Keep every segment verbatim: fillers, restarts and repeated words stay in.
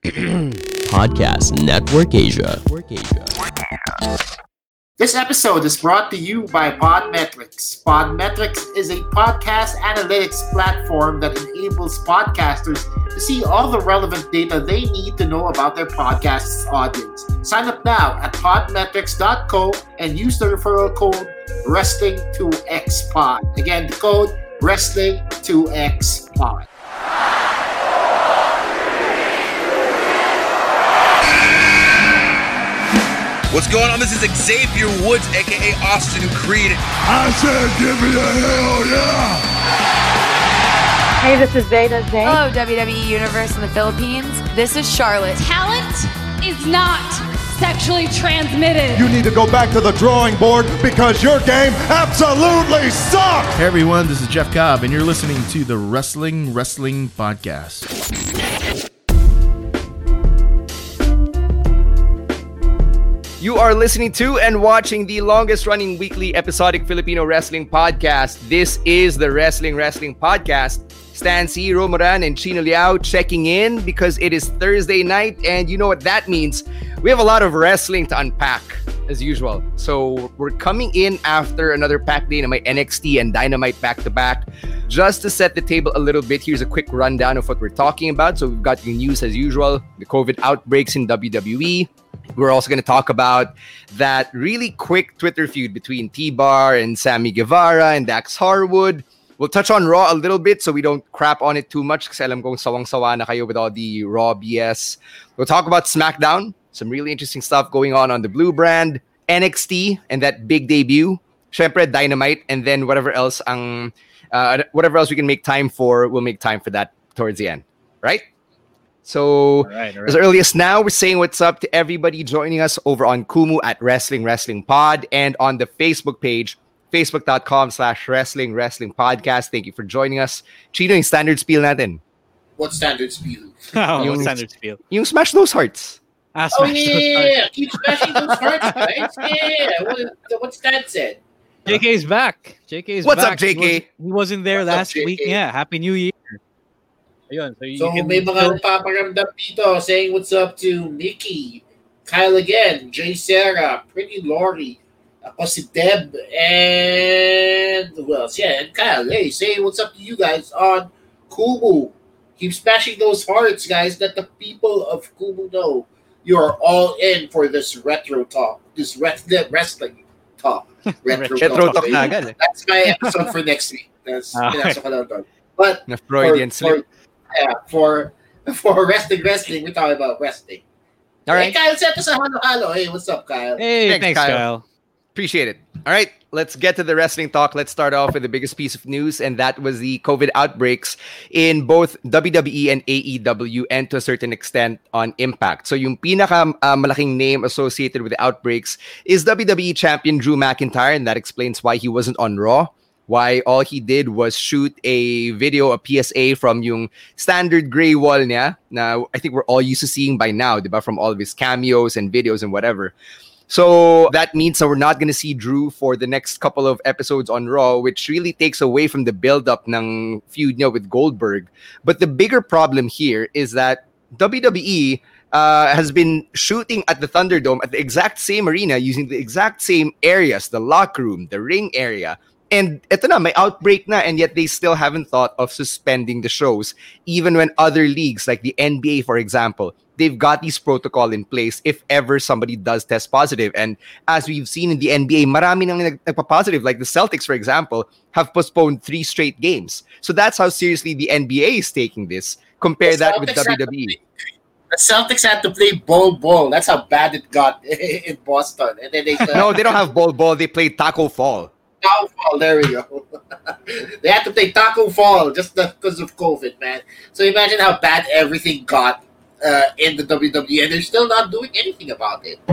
Podcast Network Asia. This episode is brought to you by Podmetrics. Podmetrics is a podcast analytics platform that enables podcasters to see all the relevant data they need to know about their podcast's audience. Sign up now at podmetrics dot co and use the referral code wrestling two x pod. Again, the code wrestling two x pod. What's going on? This is Xavier Woods, aka Austin Creed. I said, give me a hell yeah! Hey, this is Zeta Zane. Hello, W W E Universe in the Philippines. This is Charlotte. Talent is not sexually transmitted. You need to go back to the drawing board because your game absolutely sucks! Hey everyone, this is Jeff Cobb, and you're listening to the Wrestling Wrestling Podcast. You are listening to and watching the longest-running weekly episodic Filipino wrestling podcast. This is the Wrestling Wrestling Podcast. Stan C, Romoran, and Chino Liao checking in because it is Thursday night, and you know what that means. We have a lot of wrestling to unpack, as usual. So we're coming in after another pack day na my N X T and Dynamite back-to-back. Just to set the table a little bit, here's a quick rundown of what we're talking about. So we've got your news as usual, the COVID outbreaks in W W E. We're also going to talk about that really quick Twitter feud between T-Bar and Sammy Guevara and Dax Harwood. We'll touch on Raw a little bit so we don't crap on it too much kasi alam kong sawang-sawa na kayo with all the Raw B S. We'll talk about SmackDown. Some really interesting stuff going on on the Blue brand. N X T and that big debut. Syempre, Dynamite. And then whatever else ang, uh, whatever else we can make time for, we'll make time for that towards the end. Right? So, all right, all right. As early as now, we're saying what's up to everybody joining us over on Kumu at Wrestling Wrestling Pod and on the Facebook page, facebook.com slash Wrestling Wrestling Podcast. Thank you for joining us. Chino, yung standard spiel natin. What standard spiel? Oh, yung, standard spiel. Yung smash those hearts. Ah, oh, smash yeah, those yeah, hearts. yeah. Keep smashing those hearts, guys. Yeah, what, what's that said? J K's back. J K's What's back. up, J K? He, was, he wasn't there What's up, last J K? week. Yeah, Happy New Year. Ayun, so you So can may mga nagpaparamdam dito saying what's up to Mickey, Kyle again, Jay Sarah, Pretty Lori, ako si Deb, and who else? Yeah, and Kyle. Hey, say what's up to you guys on Kumu. Keep smashing those hearts, guys. Let the people of Kumu know you are all in for this retro talk, this ret- wrestling talk. Retro, Retro talk. talk na agad. That's my episode for next week. That's Ah, pinasok ko lang doon. But Na Freudian for, slip. for, yeah, for for wrestling, wrestling, we're talking about wrestling. All right. Hey, Kyle, set us a halo-halo. Hey, what's up, Kyle? Hey, Thanks, thanks, Kyle. Kyle. Appreciate it. All right, let's get to the wrestling talk. Let's start off with the biggest piece of news, and that was the COVID outbreaks in both W W E and A E W, and to a certain extent on Impact. So yung pinaka uh, malaking name associated with the outbreaks is W W E champion Drew McIntyre, and that explains why he wasn't on Raw. Why all he did was shoot a video, a P S A from yung standard gray wall niya. Now, I think we're all used to seeing by now, diba? From all of his cameos and videos and whatever. So that means that we're not going to see Drew for the next couple of episodes on Raw, which really takes away from the build-up ng feud niya with Goldberg. But the bigger problem here is that W W E uh, has been shooting at the Thunderdome at the exact same arena using the exact same areas, the locker room, the ring area. And eto na, may outbreak na, and yet they still haven't thought of suspending the shows. Even when other leagues, like the N B A, for example, they've got these protocol in place if ever somebody does test positive. And as we've seen in the N B A, marami nang nagpa-positive. Like the Celtics, for example, have postponed three straight games. So that's how seriously the N B A is taking this. Compare The that with Celtics W W E. The Celtics had to play ball ball. That's how bad it got in Boston. And then they No, they don't have ball ball. They play taco fall. Taco Fall, there we go. They had to play Taco Fall just because of COVID, man. So imagine how bad everything got uh, in the W W E, and they're still not doing anything about it.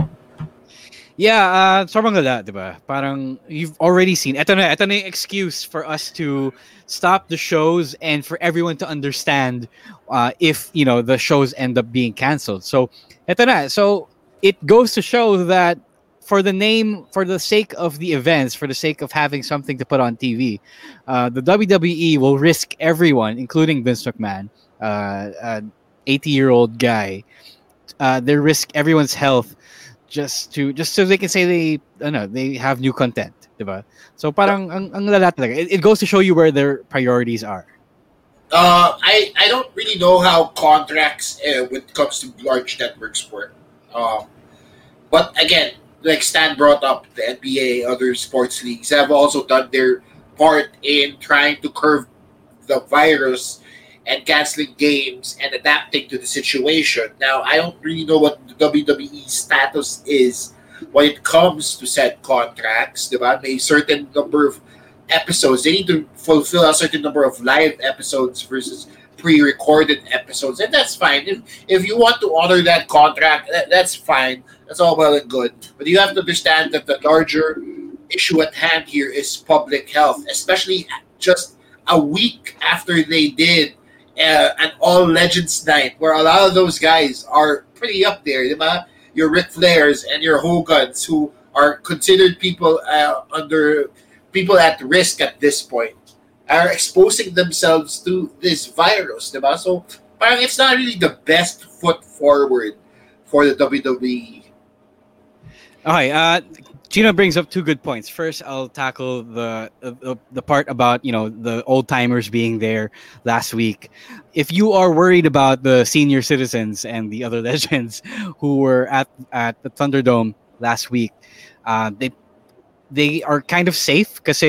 Yeah, uh, sobrang gala, diba? Parang you've already seen. Ito na, ito na yung excuse for us to stop the shows and for everyone to understand uh, if, you know, the shows end up being canceled. So, ito na. So, it goes to show that for the name, for the sake of the events, for the sake of having something to put on T V, uh, the W W E will risk everyone, including Vince McMahon, uh, uh, eighty-year-old guy. Uh, they risk everyone's health just to just so they can say they I don't know they have new content, diba? So parang ang, ang lala talaga. It, it goes to show you where their priorities are. Uh, I I don't really know how contracts uh, when it comes to large networks work. Um, but again, like Stan brought up, the N B A, other sports leagues have also done their part in trying to curb the virus and canceling games and adapting to the situation. Now, I don't really know what the W W E status is when it comes to said contracts. Diba? May certain number of episodes. They need to fulfill a certain number of live episodes versus pre-recorded episodes, and that's fine. If if you want to honor that contract, that, that's fine. That's all well and good. But you have to understand that the larger issue at hand here is public health, especially just a week after they did uh, an All Legends night, where a lot of those guys are pretty up there. Diba? Your Ric Flairs and your Hogans, who are considered people uh, under people at risk at this point, are exposing themselves to this virus, diba? So, parang it's not really the best foot forward for the W W E. Okay, uh, Gina brings up two good points. First, I'll tackle the the, the part about you know the old timers being there last week. If you are worried about the senior citizens and the other legends who were at at the Thunderdome last week, uh, they they are kind of safe because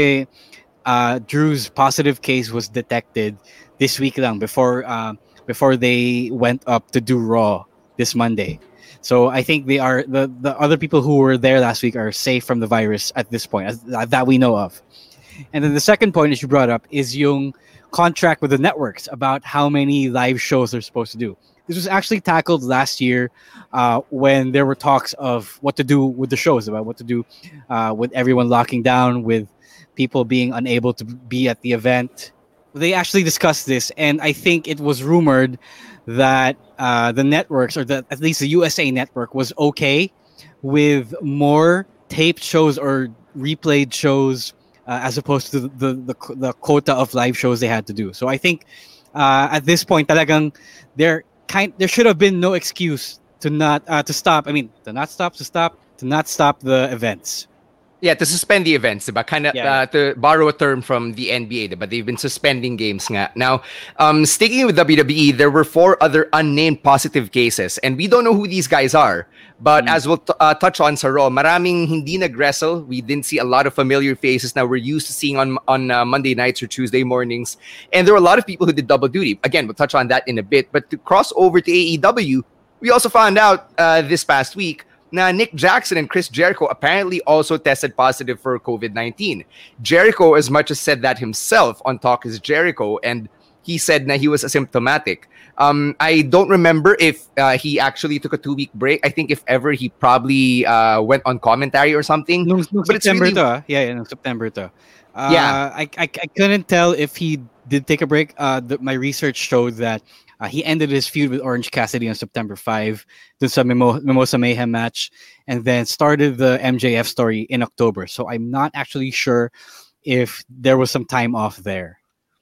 uh, Drew's positive case was detected this week lang before uh, before they went up to do Raw this Monday. So I think they are the, the other people who were there last week are safe from the virus at this point, as, that we know of. And then the second point that you brought up is yung contract with the networks about how many live shows they're supposed to do. This was actually tackled last year uh, when there were talks of what to do with the shows, about what to do uh, with everyone locking down, with people being unable to be at the event. They actually discussed this, and I think it was rumored that uh, the networks, or the, at least the U S A network, was okay with more taped shows or replayed shows uh, as opposed to the, the, the, the quota of live shows they had to do. So I think uh, at this point, talagang there kind there should have been no excuse to not uh, to stop. I mean, to not stop, to stop, to not stop the events. Yeah, to suspend the events, diba? Kind of Yeah. uh, to borrow a term from the N B A, diba? They've been suspending games nga. Now, um, sticking with W W E, there were four other unnamed positive cases, and we don't know who these guys are. But as we'll t- uh, touch on sa Raw, maraming hindi nag-wrestle. We didn't see a lot of familiar faces now we're used to seeing on on uh, Monday nights or Tuesday mornings. And there were a lot of people who did double duty. Again, we'll touch on that in a bit. But to cross over to A E W, we also found out uh, this past week na Nick Jackson and Chris Jericho apparently also tested positive for COVID nineteen. Jericho as much as said that himself on Talk is Jericho, and he said na he was asymptomatic. Um, I don't remember if uh, he actually took a two-week break. I think if ever, he probably uh, went on commentary or something. No, no, but it's September really... to, ah. yeah, yeah, no, September to. Uh, Yeah. I, I I couldn't tell if he did take a break. Uh, the, my research showed that uh, he ended his feud with Orange Cassidy on September fifth, dun sa Mimo- Mimosa Mayhem match, and then started the M J F story in October. So I'm not actually sure if there was some time off there.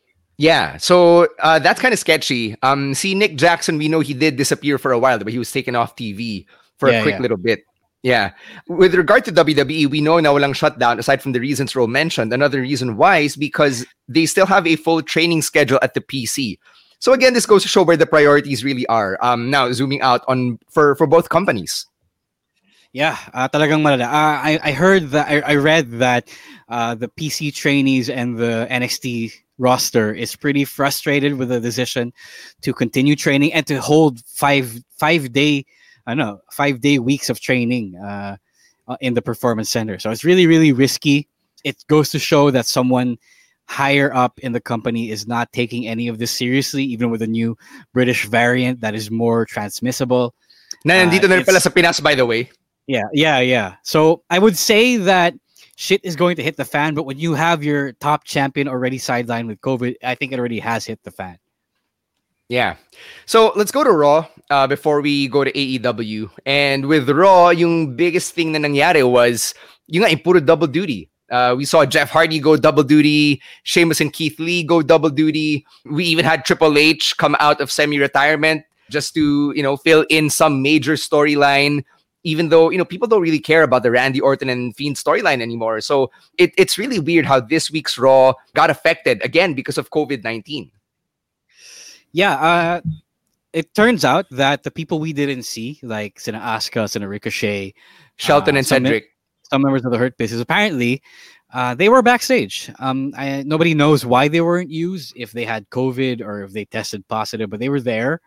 Yeah, so uh, that's kind of sketchy. Um, see, Nick Jackson, we know he did disappear for a while, but he was taken off T V for Yeah, a quick yeah. little bit. Yeah. With regard to W W E, we know na walang shutdown, aside from the reasons Ro mentioned. Another reason why is because they still have a full training schedule at the P C. So again, this goes to show where the priorities really are. Um, now, zooming out on for, for both companies. Yeah, uh, talagang malala. Uh, I I heard that I, I read that uh, the P C trainees and the N X T roster is pretty frustrated with the decision to continue training and to hold five five day I don't know five day weeks of training uh, uh, in the performance center. So it's really really risky. It goes to show that someone higher up in the company is not taking any of this seriously, even with a new British variant that is more transmissible. Na nandito Uh, na rin pala it's- sa Pinas, by the way. Yeah, yeah, yeah. So I would say that shit is going to hit the fan, but when you have your top champion already sidelined with COVID, I think it already has hit the fan. Yeah. So let's go to Raw uh, before we go to A E W. And with Raw, yung biggest thing na nangyari was yung nga, puro double duty. Uh, we saw Jeff Hardy go double duty, Sheamus and Keith Lee go double duty. We even had Triple H come out of semi-retirement. just to, you know, fill in some major storyline, even though, you know, people don't really care about the Randy Orton and Fiend storyline anymore. So it, it's really weird how this week's Raw got affected, again, because of COVID nineteen. Yeah, uh, it turns out that the people we didn't see, like Sina Asuka, Sina Ricochet, Shelton uh, and some Cedric, some members of the Hurt Business, apparently uh, they were backstage. Um, I, nobody knows why they weren't used, if they had COVID or if they tested positive, but they were there.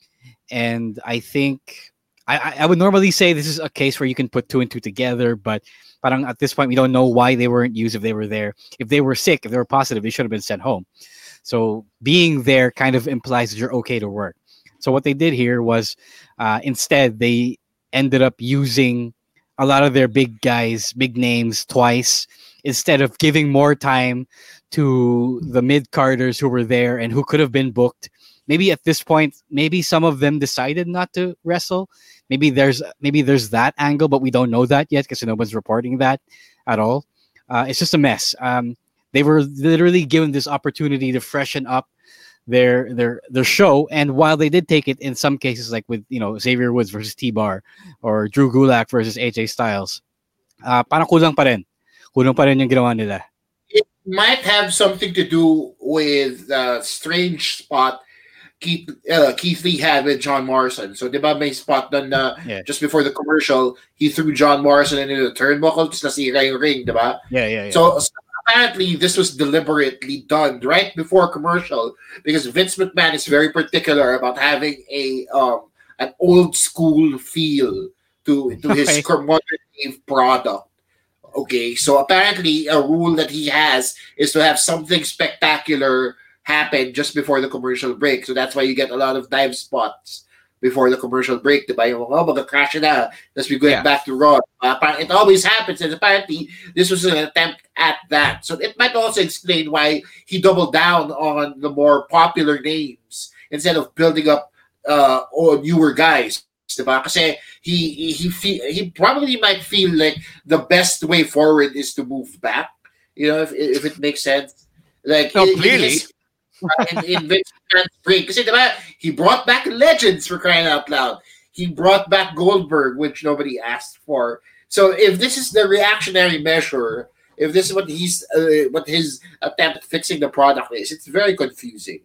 And I think I, I would normally say this is a case where you can put two and two together, but parang at this point we don't know why they weren't used if they were there. If they were sick, if they were positive, they should have been sent home. So being there kind of implies that you're okay to work. So what they did here was uh, instead they ended up using a lot of their big guys, big names twice, instead of giving more time to the mid-carders who were there and who could have been booked. Maybe at this point, maybe some of them decided not to wrestle. Maybe there's maybe there's that angle, but we don't know that yet because no one's reporting that at all. Uh, it's just a mess. Um, they were literally given this opportunity to freshen up their their their show, and while they did take it in some cases, like with you know Xavier Woods versus T-Bar or Drew Gulak versus A J Styles, uh, parang kulang pa rin. Kulang pa rin yung ginawa nila. It might have something to do with uh, strange spot Keith, uh, Keith Lee had with John Morrison. So, di ba may spot dun na yeah. just before the commercial, he threw John Morrison into the turnbuckle, just nasira yung ring, di ba? Yeah, yeah, yeah. So, so, apparently, this was deliberately done right before commercial because Vince McMahon is very particular about having a um an old school feel to to his Okay. modern product. Okay, so apparently a rule that he has is to have something spectacular happen just before the commercial break. So that's why you get a lot of dive spots before the commercial break. Diba? Yung, oh, mag-crash na. Let's be going Yeah. back to Raw. Uh, it always happens, and apparently this was an attempt at that. So it might also explain why he doubled down on the more popular names instead of building up uh, or newer guys. Diba? Kasi he he he, feel, he probably might feel like the best way forward is to move back. You know, if if it makes sense. Like No, in- in clearly. his- in, in Vince McMahon's break. Kasi diba, he brought back legends for crying out loud. He brought back Goldberg, which nobody asked for. So if this is the reactionary measure, if this is what he's uh, what his attempt at fixing the product is, it's very confusing.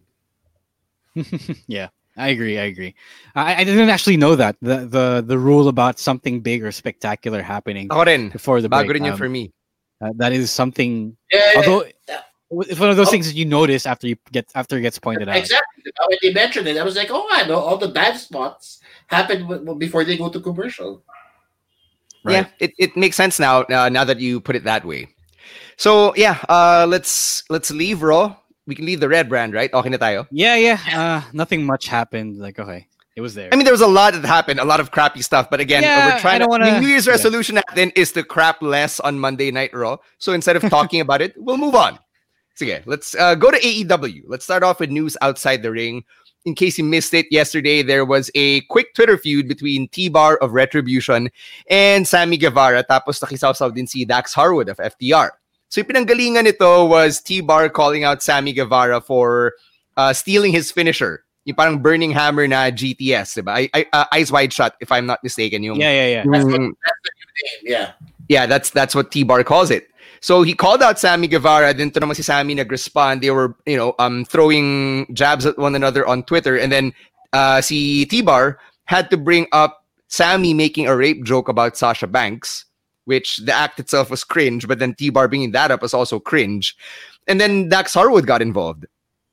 Yeah, I agree. I agree. I, I didn't actually know that the, the the rule about something big or spectacular happening Ako rin. before the break. Bago rin yun Um, for me. uh, that is something. Yeah, Although yeah. it's one of those Oh. things that you notice after you get after it gets pointed out. Exactly. When they mentioned it, I was like, oh, I know all the dive spots happen w- w- before they go to commercial. Right. Yeah, it, it makes sense now. Uh, now that you put it that way. So yeah, uh, let's let's leave Raw. We can leave the red brand, right? Okay na tayo. Yeah, yeah. Uh, nothing much happened. Like, okay, it was there. I mean, there was a lot that happened, a lot of crappy stuff. But again, Yeah, we're trying I don't to. wanna- the New Year's yeah. resolution natin is to crap less on Monday Night Raw. So instead of talking about it, we'll move on. Sige, let's uh, go to A E W. Let's start off with news outside the ring. In case you missed it, yesterday there was a quick Twitter feud between T-Bar of Retribution and Sammy Guevara. Tapos nakisawsaw din si Dax Harwood of F T R. So yung pinanggalingan nito was T-Bar calling out Sammy Guevara for uh, stealing his finisher. Yung parang burning hammer na G T S, diba? I, I, uh, eyes wide shut, if I'm not mistaken. Yung, yeah, yeah, yeah. That's, what, yung- that's the new name, yeah. yeah, that's that's what T-Bar calls it. So he called out Sammy Guevara. Then to naman si Sammy nag-respond. They were, you know, um, throwing jabs at one another on Twitter. And then uh, si T-Bar had to bring up Sammy making a rape joke about Sasha Banks, which the act itself was cringe. But then T-Bar bringing that up was also cringe. And then Dax Harwood got involved.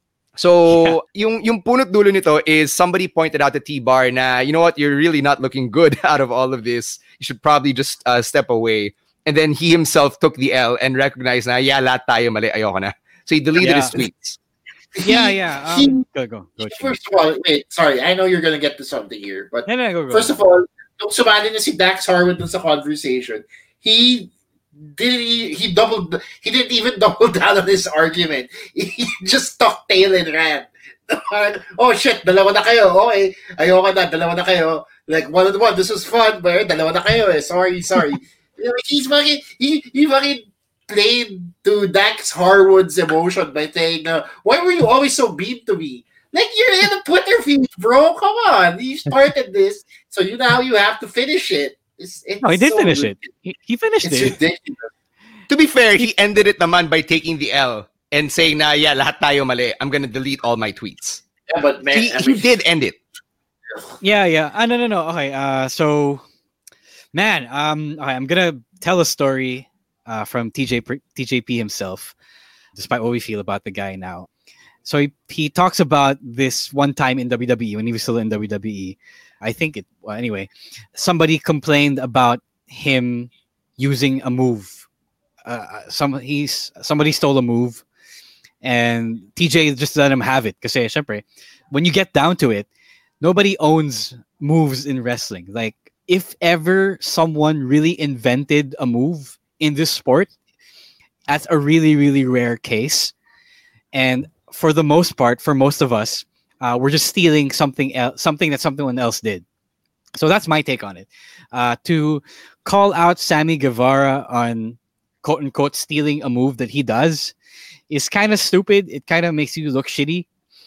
So yung yung punot dulo nito is somebody pointed out to T-Bar na, you know what, you're really not looking good out of all of this. You should probably just uh, step away. And then he himself took the L and recognized na, yeah, lahat tayo mali, ayoko na. So he deleted Yeah. his tweets. Yeah, yeah. He- Um, go, go, go. Chino. First of all, wait, sorry, I know you're gonna get to something here, but No, no, go, go. first of all, nung sumali na si Dax Harwood dun sa conversation, he didn't he, he doubled he didn't even double down on his argument. He just talked tail and ran. Oh shit, dalawa na kayo. Okay, ayoko na, dalawa na kayo. Like one on one, this was fun, but dalawa na kayo eh. Sorry, sorry. You know, he's fucking he he fucking played to Dax Harwood's emotion by saying, uh, "Why were you always so mean to me? Like, you're in the Twitter feed, bro. Come on. You started this, so you now you have to finish it. It's, it's no, he did so finish ridiculous. it. He, he finished It's it. ridiculous. To be fair, he ended it naman by taking the L and saying na, yeah, lahat tayo mali. I'm gonna delete all my tweets. Yeah, but man, He, I he mean, did end it. Yeah, yeah. Ah, no, no, no. Okay. Uh, so, man, um, okay, I'm gonna tell a story uh, from T J P- T J P himself, despite what we feel about the guy now. So he, he talks about this one time in W W E when he was still in W W E. I think it. Well, anyway, somebody complained about him using a move. Uh, some he's somebody stole a move, and T J just let him have it. Kasi, syempre, when you get down to it, nobody owns moves in wrestling. Like, if ever someone really invented a move in this sport, that's a really, really rare case. And for the most part, for most of us, uh, we're just stealing something else, something that someone else did. So that's my take on it. Uh, to call out Sammy Guevara on quote unquote stealing a move that he does is kind of stupid. It kind of makes you look shitty.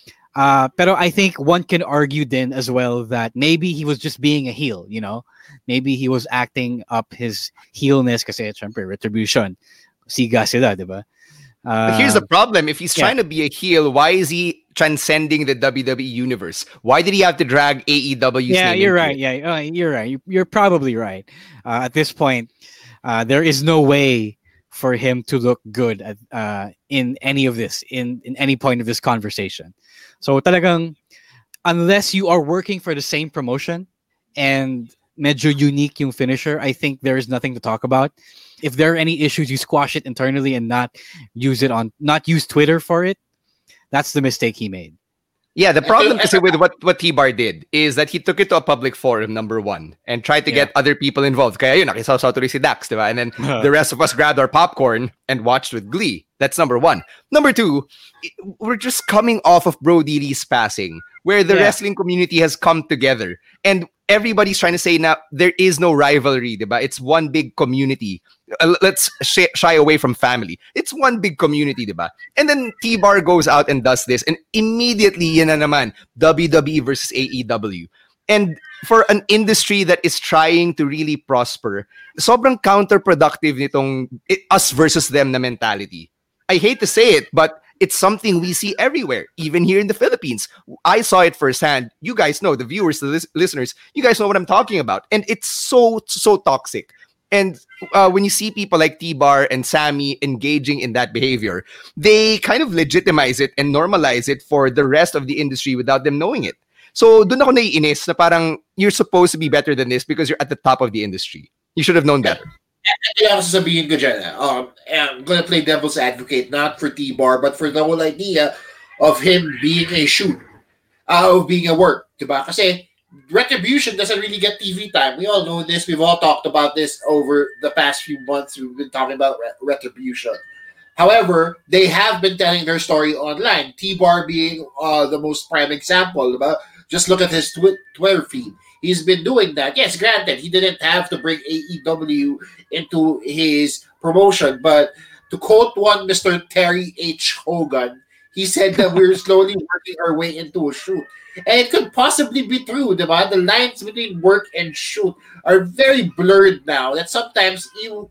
Uh, pero I think one can argue then as well that maybe he was just being a heel, you know? Maybe he was acting up his heelness kasi syempre retribution. Siga sila, diba? Uh, But here's the problem. If he's yeah. trying to be a heel, why is he transcending the W W E universe? Why did he have to drag A E W's yeah, name you're into right. it? Yeah, uh, you're right. You, you're probably right. Uh, at this point, uh, there is no way for him to look good at, uh, in any of this, in, in any point of this conversation. So talagang, unless you are working for the same promotion and medyo unique yung finisher, I think there is nothing to talk about. If there are any issues, you squash it internally and not use it on, not use Twitter for it. That's the mistake he made. Yeah, the problem kasi with what, what T-Bar did is that he took it to a public forum, number one, and tried to Yeah. get other people involved. Kaya yun, nakisaw-saw tuloy si Dax, diba? And then the rest of us grabbed our popcorn and watched with glee. That's number one. Number two, we're just coming off of Brody Lee's passing, where the Yeah. wrestling community has come together. And everybody's trying to say now there is no rivalry, diba? It's one big community. Uh, let's shy, shy away from family. It's one big community, diba? And then T-Bar goes out and does this, and immediately, yun na naman, W W E versus A E W. And for an industry that is trying to really prosper, sobrang counterproductive nitong it, us versus them na mentality. I hate to say it, but it's something we see everywhere, even here in the Philippines. I saw it firsthand. You guys know, the viewers, the lis- listeners, you guys know what I'm talking about. And it's so, so toxic. And uh, when you see people like T-Bar and Sammy engaging in that behavior, they kind of legitimize it and normalize it for the rest of the industry without them knowing it. So dun ako naiinis na parang you're supposed to be better than this because you're at the top of the industry. You should have known better. Kaya ako sasabihin ko dyan, um, I'm gonna play devil's advocate, not for T-Bar, but for the whole idea of him being a shoot, uh, of being a work, diba? Kasi Retribution doesn't really get T V time. We all know this. We've all talked about this over the past few months. We've been talking about Re- Retribution. However, they have been telling their story online. T-Bar being uh, the most prime example. Diba? Just look at his twi- Twitter feed. He's been doing that. Yes, granted, he didn't have to bring A E W into his promotion, but to quote one Mister Terry H. Hogan, he said that we're slowly working our way into a shoot. And it could possibly be true, diba? The lines between work and shoot are very blurred now. That sometimes you,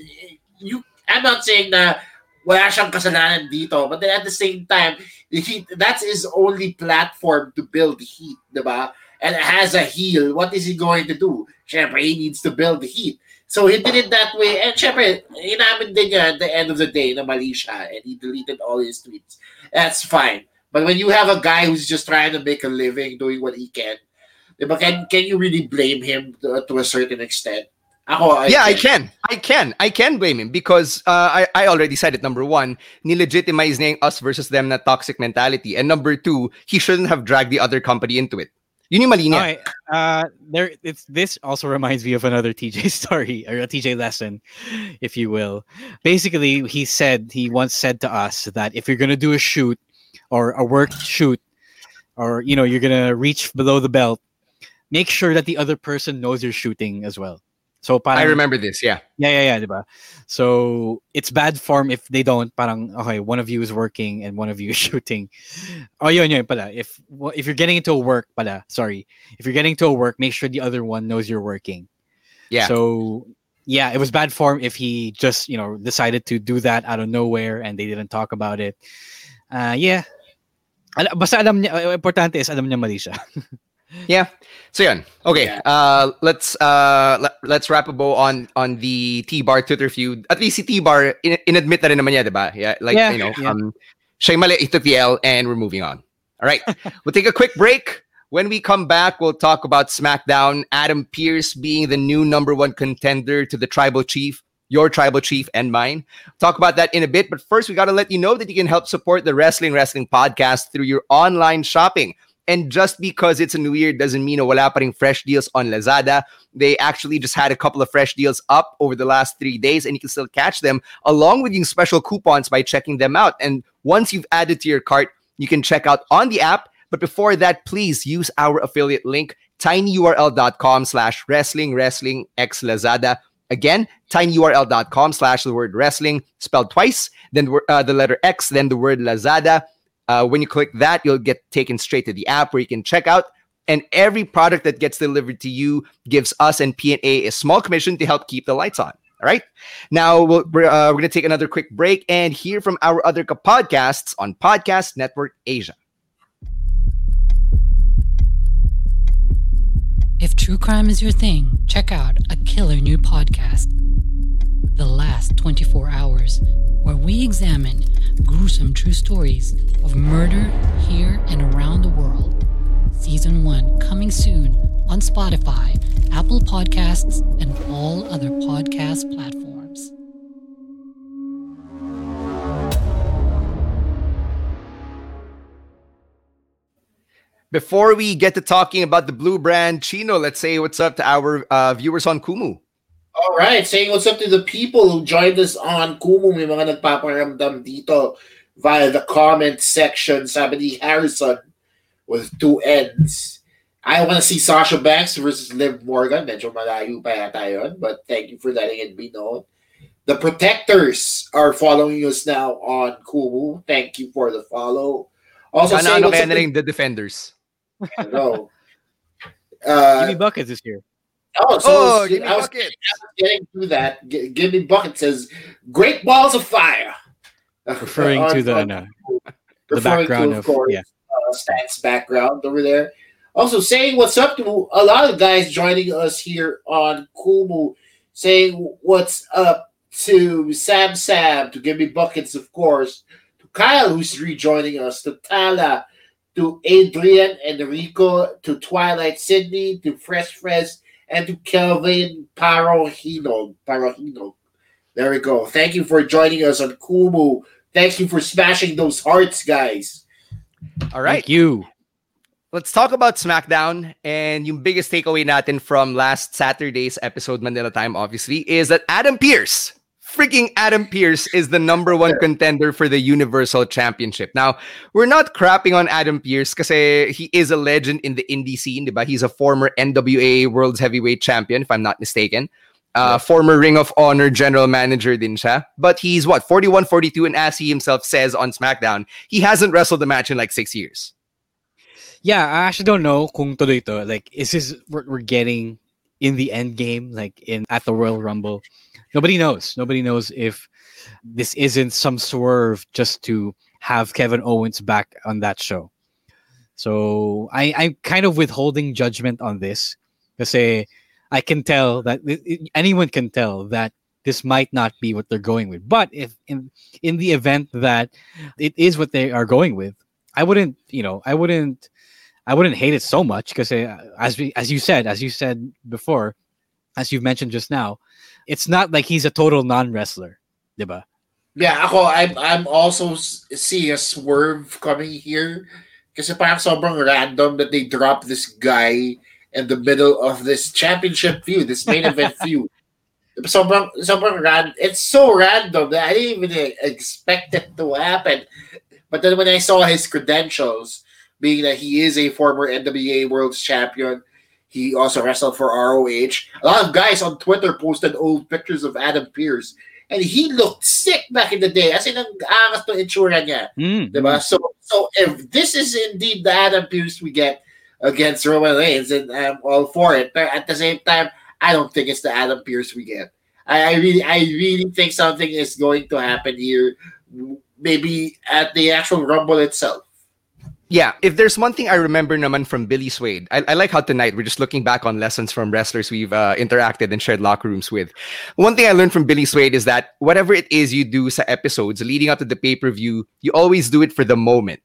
you I'm not saying na wala siyang kasalanan dito, but then at the same time, he, that's his only platform to build heat, diba? And as a heel, what is he going to do? Syempre, he needs to build the heat. So he did it that way. And syempre, inamin din niya at the end of the day na mali siya and he deleted all his tweets. That's fine. But when you have a guy who's just trying to make a living, doing what he can, diba, can, can you really blame him to, to a certain extent? Ako, I yeah, can. I can. I can. I can blame him because uh, I, I already said it. Number one, nilegitimize niya yung us versus them na toxic mentality. And number two, he shouldn't have dragged the other company into it. Yun yung mali niya. Okay, uh, there, it's, this also reminds me of another T J story, or a T J lesson, if you will. Basically, he said, he once said to us that if you're going to do a shoot or a work shoot, or, you know, you're going to reach below the belt, make sure that the other person knows you're shooting as well. So parang, I remember this, yeah. Yeah, yeah, yeah, diba? So it's bad form if they don't. Parang, okay, one of you is working and one of you is shooting. Oh, yun, yun pala. If, if you're getting into a work, pala, sorry. If you're getting into a work, make sure the other one knows you're working. Yeah. So, yeah, it was bad form if he just, you know, decided to do that out of nowhere and they didn't talk about it. Uh, yeah. Basta alam niya, importante is alam niya mali siya. Yeah. So yun. Okay. Yeah. Uh, let's uh let, let's wrap a bow on on the T-Bar Twitter feud. At least si T-Bar in, in-admit na rin naman niya, diba? Yeah. Like Yeah, you know, yeah. um, siya yung mali, he took the L, and we're moving on. All right. We'll take a quick break. When we come back, we'll talk about SmackDown. Adam Pearce being the new number one contender to the Tribal Chief. Your Tribal Chief and mine. Talk about that in a bit. But first, we got to let you know that you can help support the Wrestling Wrestling Podcast through your online shopping. And just because it's a new year doesn't mean na wala pa ring fresh deals on Lazada. They actually just had a couple of fresh deals up over the last three days, and you can still catch them along with using special coupons by checking them out. And once you've added to your cart, you can check out on the app. But before that, please use our affiliate link, tinyurl.com slash wrestling wrestling x Lazada. Again, tinyurl.com slash the word wrestling spelled twice, then uh, the letter X, then the word Lazada. Uh, when you click that, you'll get taken straight to the app where you can check out. And every product that gets delivered to you gives us and P N A a small commission to help keep the lights on. All right. Now, we'll, we're, uh, we're going to take another quick break and hear from our other podcasts on Podcast Network Asia. If true crime is your thing, check out a killer new podcast, The Last twenty-four Hours, where we examine gruesome true stories of murder here and around the world. Season one coming soon on Spotify, Apple Podcasts, and all other podcast platforms. Before we get to talking about the blue brand, Chino, let's say what's up to our uh, viewers on Kumu. All right, saying what's up to the people who joined us on Kumu. May mga nagpaparamdam dito via the comment section. Sabi ni Harrison with two N's. I want to see Sasha Banks versus Liv Morgan. Medyo malayo pa yata yun, but thank you for letting it be known. The Protectors are following us now on Kumu. Thank you for the follow. Also, saying ano what's kaya up na to rin the Defenders. no. Uh, Jimmy Buckets is here. Oh, so Oh, I was, Jimmy I was Bucket. getting to that. G- Give me Bucket says, "Great balls of fire," Referring On- to the, on- no, the referring background to, of, course, yeah. uh, Stan's background over there. Also saying what's up to a lot of guys joining us here on Kumu. Saying what's up to Sam Sam, to Give Me Buckets, of course, to Kyle who's rejoining us, to Tala, to Adrian and Rico, to Twilight Sydney, to Fresh Fresh, and to Kelvin Parohino. Parohino. There we go. Thank you for joining us on Kumu. Thank you for smashing those hearts, guys. All right. Thank you. Let's talk about SmackDown. And yung biggest takeaway natin from last Saturday's episode, Manila time, obviously, is that Adam Pearce, freaking Adam Pearce, is the number one contender for the Universal Championship. Now, we're not crapping on Adam Pearce kasi he is a legend in the indie scene, diba? He's a former N W A World's Heavyweight Champion, if I'm not mistaken. Uh, former Ring of Honor General Manager din siya. But he's, what, forty-one, forty-two, and as he himself says on SmackDown, he hasn't wrestled a match in like six years. Yeah, I actually don't know kung tuloy to. Like, is this what we're getting in the end game, like in at the Royal Rumble? Nobody knows. Nobody knows if this isn't some swerve just to have Kevin Owens back on that show. So I, I'm kind of withholding judgment on this because I can tell that it, anyone can tell that this might not be what they're going with. But if in in the event that it is what they are going with, I wouldn't, you know, I wouldn't, I wouldn't hate it so much because as we, as you said, as you said before, as you've mentioned just now, it's not like he's a total non-wrestler, diba? Yeah, ako, I'm, I'm also s- seeing a swerve coming here. Kasi parang sobrang random that they drop this guy in the middle of this championship feud, this main event feud. Sobrang, sobrang random. It's so random that I didn't even expect it to happen. But then when I saw his credentials, being that he is a former N W A World Champion, He also wrestled for R O H. A lot of guys on Twitter posted old pictures of Adam Pearce. And he looked sick back in the day. As in, ang angas to itsura niya. Mm. Diba? So, so if this is indeed the Adam Pearce we get against Roman Reigns, and I'm all for it. But at the same time, I don't think it's the Adam Pearce we get. I, I really, I really think something is going to happen here. Maybe at the actual Rumble itself. Yeah, if there's one thing I remember naman from Billy Swade, I, I like how tonight we're just looking back on lessons from wrestlers we've uh, interacted and shared locker rooms with. One thing I learned from Billy Swade is that whatever it is you do sa episodes leading up to the pay-per-view, you always do it for the moment.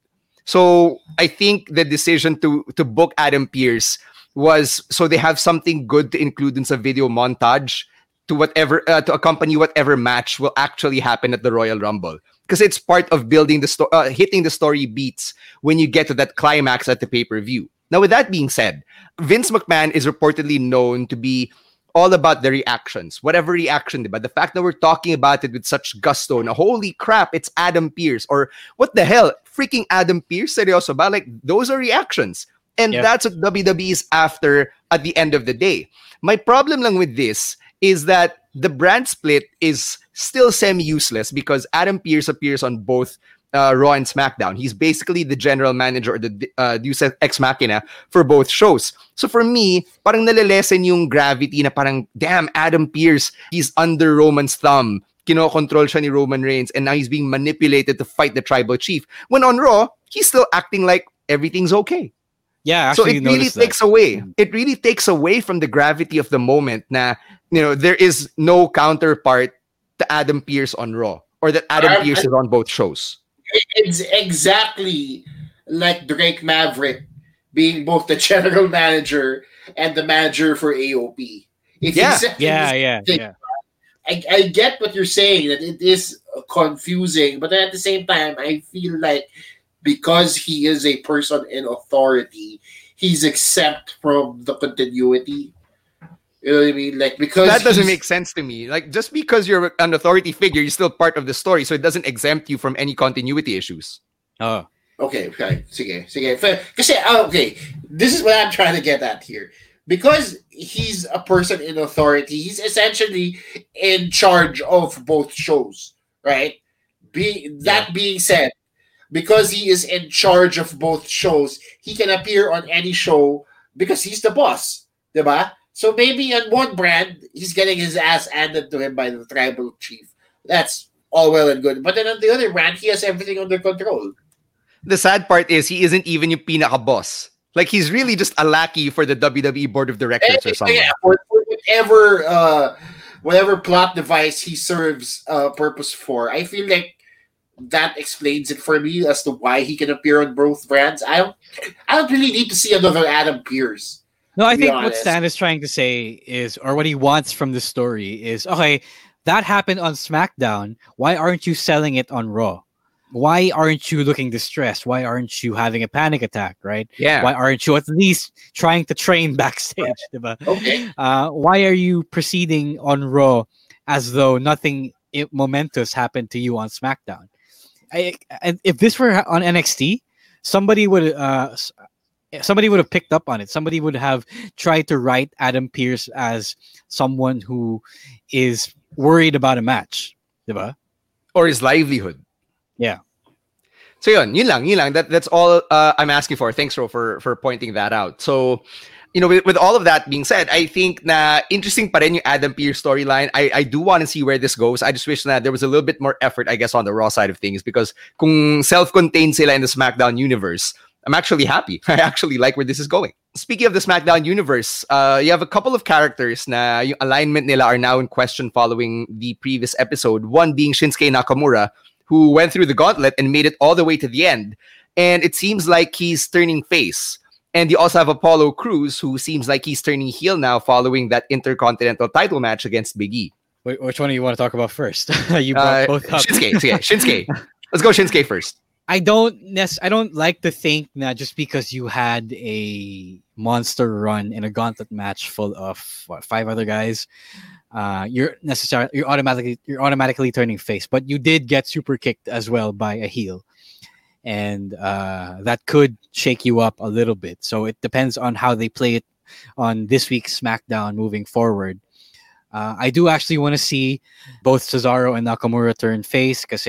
So I think the decision to to book Adam Pearce was so they have something good to include in some video montage to whatever uh, to accompany whatever match will actually happen at the Royal Rumble. Because it's part of building the story, uh, hitting the story beats when you get to that climax at the pay-per-view. Now, with that being said, Vince McMahon is reportedly known to be all about the reactions. Whatever reaction, but the fact that we're talking about it with such gusto, na holy crap, it's Adam Pearce, or what the hell, freaking Adam Pearce, seryoso ba? Like, those are reactions. And yep. That's what W W E is after at the end of the day. My problem lang with this is that the brand split is still semi-useless because Adam Pearce appears on both uh, Raw and SmackDown. He's basically the general manager or the uh, Deus Ex Machina for both shows. So for me, parang nalilesen yung gravity na parang, damn, Adam Pearce, he's under Roman's thumb. Kino-control siya ni Roman Reigns and now he's being manipulated to fight the tribal chief. When on Raw, he's still acting like everything's okay. Yeah, so it really takes that. away. It really takes away from the gravity of the moment. Na you know there is no counterpart to Adam Pearce on Raw, or that Adam um, Pearce is on both shows. It's exactly like Drake Maverick being both the general manager and the manager for A O P. It's yeah, exactly yeah, yeah, thing. yeah. I, I get what you're saying that it is confusing, but at the same time, I feel like. Because he is a person in authority, he's exempt from the continuity. You know what I mean? Like because that doesn't make sense to me. Like just because you're an authority figure, you're still part of the story, so it doesn't exempt you from any continuity issues. Oh, okay, okay, sige, sige. Kasi okay, this is what I'm trying to get at here. Because he's a person in authority, he's essentially in charge of both shows, right? Be that yeah. being said. Because he is in charge of both shows, he can appear on any show because he's the boss, diba? So maybe on one brand, he's getting his ass handed to him by the tribal chief. That's all well and good. But then on the other brand, he has everything under control. The sad part is he isn't even yung pinaka-boss. Like he's really just a lackey for the W W E board of directors and, or something. Yeah, for, for whatever, uh, whatever plot device he serves uh, purpose for. I feel like that explains it for me as to why he can appear on both brands. I don't, I don't really need to see another Adam Pearce. No, I think what Stan is trying to say is, or what he wants from the story is, okay, that happened on SmackDown. Why aren't you selling it on Raw? Why aren't you looking distressed? Why aren't you having a panic attack, right? Yeah. Why aren't you at least trying to train backstage? Diba? Okay. Uh, why are you proceeding on Raw as though nothing momentous happened to you on SmackDown? I, and if this were on N X T, somebody would uh, somebody would have picked up on it. Somebody would have tried to write Adam Pearce as someone who is worried about a match, diba? Or his livelihood. Yeah. So yun, yun lang, yun lang. That, that's all uh, I'm asking for. Thanks, Ro, for, for pointing that out. So, you know, with, with all of that being said, I think na interesting pa rin yung Adam Pearce storyline. I, I do want to see where this goes. I just wish that there was a little bit more effort, I guess, on the Raw side of things. Because kung self-contained sila in the SmackDown universe, I'm actually happy. I actually like where this is going. Speaking of the SmackDown universe, uh, you have a couple of characters na yung alignment nila are now in question following the previous episode. One being Shinsuke Nakamura, who went through the gauntlet and made it all the way to the end. And it seems like he's turning face. And you also have Apollo Crews, who seems like he's turning heel now following that Intercontinental title match against Big E. Wait, which one do you want to talk about first? You brought uh, both up. Shinsuke, Shinsuke, Shinsuke. Let's go Shinsuke first. I don't nec- I don't like to think that just because you had a monster run in a gauntlet match full of what, five other guys, uh, you're necessarily you're automatically you're automatically turning face. But you did get super kicked as well by a heel. And uh, that could shake you up a little bit. So it depends on how they play it on this week's SmackDown moving forward. Uh, I do actually want to see both Cesaro and Nakamura turn face because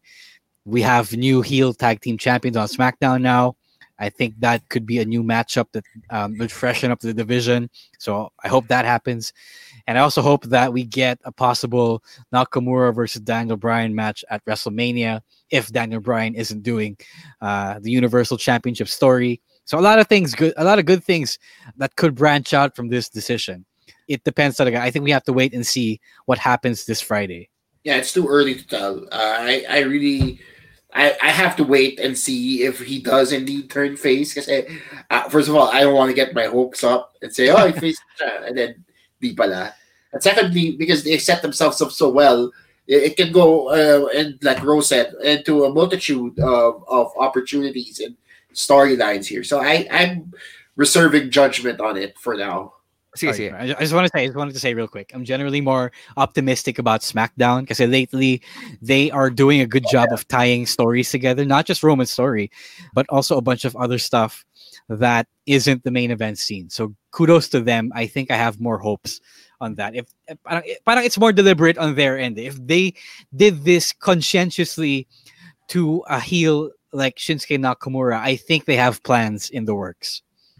we have new heel tag team champions on SmackDown now. I think that could be a new matchup that um, would freshen up the division. So I hope that happens. And I also hope that we get a possible Nakamura versus Daniel Bryan match at WrestleMania if Daniel Bryan isn't doing uh, the Universal Championship story. So a lot of things, good, a lot of good things that could branch out from this decision. It depends on the guy. I think we have to wait and see what happens this Friday. Yeah, it's too early to tell. Uh, I, I really, I, I have to wait and see if he does indeed turn face. Because uh, first of all, I don't want to get my hopes up and say, oh, he faced and then di pala. And secondly, because they set themselves up so well, it, it can go uh, and like Rose said, into a multitude of, of opportunities and storylines here. So I, I'm reserving judgment on it for now. Sorry, sorry. I just want to say, I just wanted to say real quick. I'm generally more optimistic about SmackDown because lately they are doing a good job of tying stories together, not just Roman's story, but also a bunch of other stuff that isn't the main event scene. So kudos to them. I think I have more hopes on that. If, if parang it's more deliberate on their end. If they did this conscientiously to a heel like Shinsuke Nakamura, I think they have plans in the works.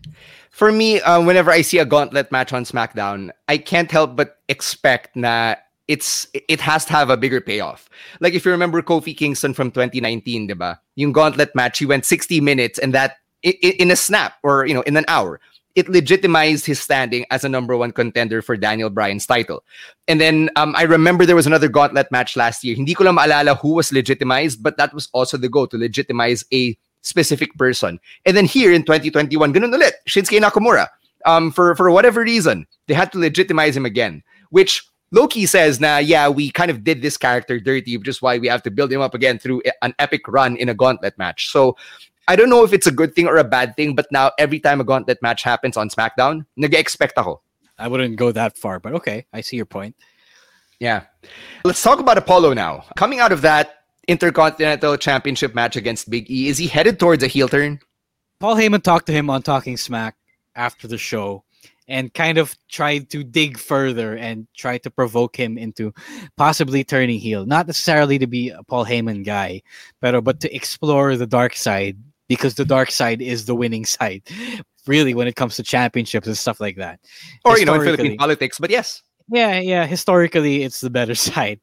For me, uh, whenever I see a gauntlet match on SmackDown, I can't help but expect na it's it has to have a bigger payoff. Like if you remember Kofi Kingston from twenty nineteen, diba? Yung gauntlet match, he went sixty minutes and that in, in a snap or you know in an hour, it legitimized his standing as a number one contender for Daniel Bryan's title. And then um, I remember there was another gauntlet match last year. Hindi ko lang maalala who was legitimized, but that was also the goal to legitimize a specific person. And then here in twenty twenty-one, ganun ulit, Shinsuke Nakamura. Um, for, for whatever reason, they had to legitimize him again, which Loki says, na, yeah, we kind of did this character dirty, which is why we have to build him up again through an epic run in a gauntlet match. So I don't know if it's a good thing or a bad thing, but now every time a gauntlet match happens on SmackDown, nag-expect ako. I wouldn't go that far, but okay, I see your point. Yeah. Let's talk about Apollo now. Coming out of that Intercontinental Championship match against Big E, is he headed towards a heel turn? Paul Heyman talked to him on Talking Smack after the show and kind of tried to dig further and try to provoke him into possibly turning heel. Not necessarily to be a Paul Heyman guy, pero, but to explore the dark side because the dark side is the winning side, really, when it comes to championships and stuff like that. Or, you know, in Philippine politics, but yes. Yeah, yeah, historically, it's the better side.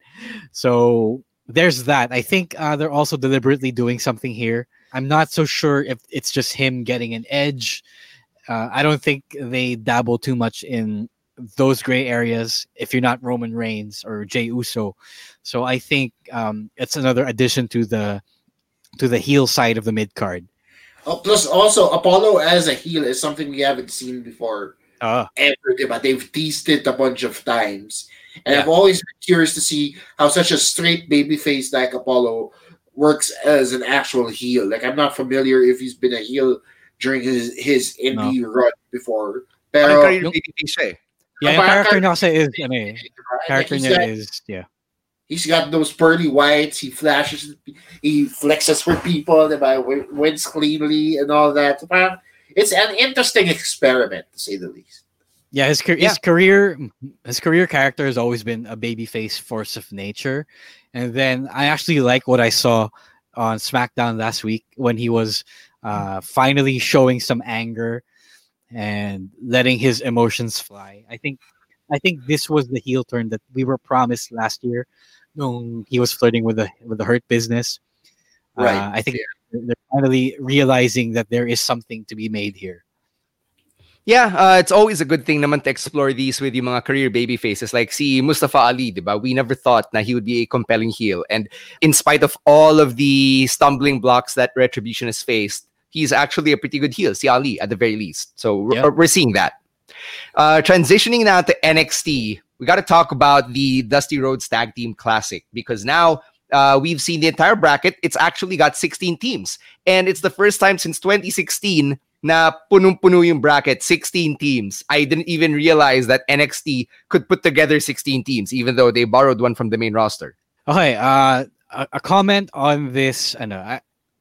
So there's that. I think uh, they're also deliberately doing something here. I'm not so sure if it's just him getting an edge. Uh, I don't think they dabble too much in those gray areas if you're not Roman Reigns or Jey Uso. So I think um, it's another addition to the to the heel side of the mid card. Oh, plus, also Apollo as a heel is something we haven't seen before uh. ever. Diba? They've teased it a bunch of times. And Yeah. I've always been curious to see how such a straight babyface like Apollo works as an actual heel. Like, I'm not familiar if he's been a heel during his, his indie No. run before. Parang Pero, career babyface siya eh. Yeah, yung Parang- character niya kasi is, ano eh, Like, character he's niya got- is, yeah. He's got those pearly whites. He flashes. He flexes for people. Diba? Wi- Wins cleanly and all that. So parang, it's an interesting experiment, to say the least. Yeah, his, car- Yeah. his career his career character has always been a babyface force of nature. And then I actually like what I saw on SmackDown last week when he was uh, finally showing some anger and letting his emotions fly. I think I think this was the heel turn that we were promised last year when he was flirting with the with the Hurt Business. Right. Uh, I think they're finally realizing that there is something to be made here. Yeah, uh, it's always a good thing naman to explore these with yung mga career baby faces like si Mustafa Ali, diba? We never thought na he would be a compelling heel. And in spite of all of the stumbling blocks that Retribution has faced, he's actually a pretty good heel, si Ali, at the very least. So we're, Yeah. we're seeing that. Uh, transitioning now to N X T, we got to talk about the Dusty Rhodes Tag Team Classic because now uh, we've seen the entire bracket. It's actually got sixteen teams. And it's the first time since twenty sixteen na punong-puno yung bracket, sixteen teams. I didn't even realize that N X T could put together sixteen teams, even though they borrowed one from the main roster. Okay, uh, a, a comment on this. Ano, I,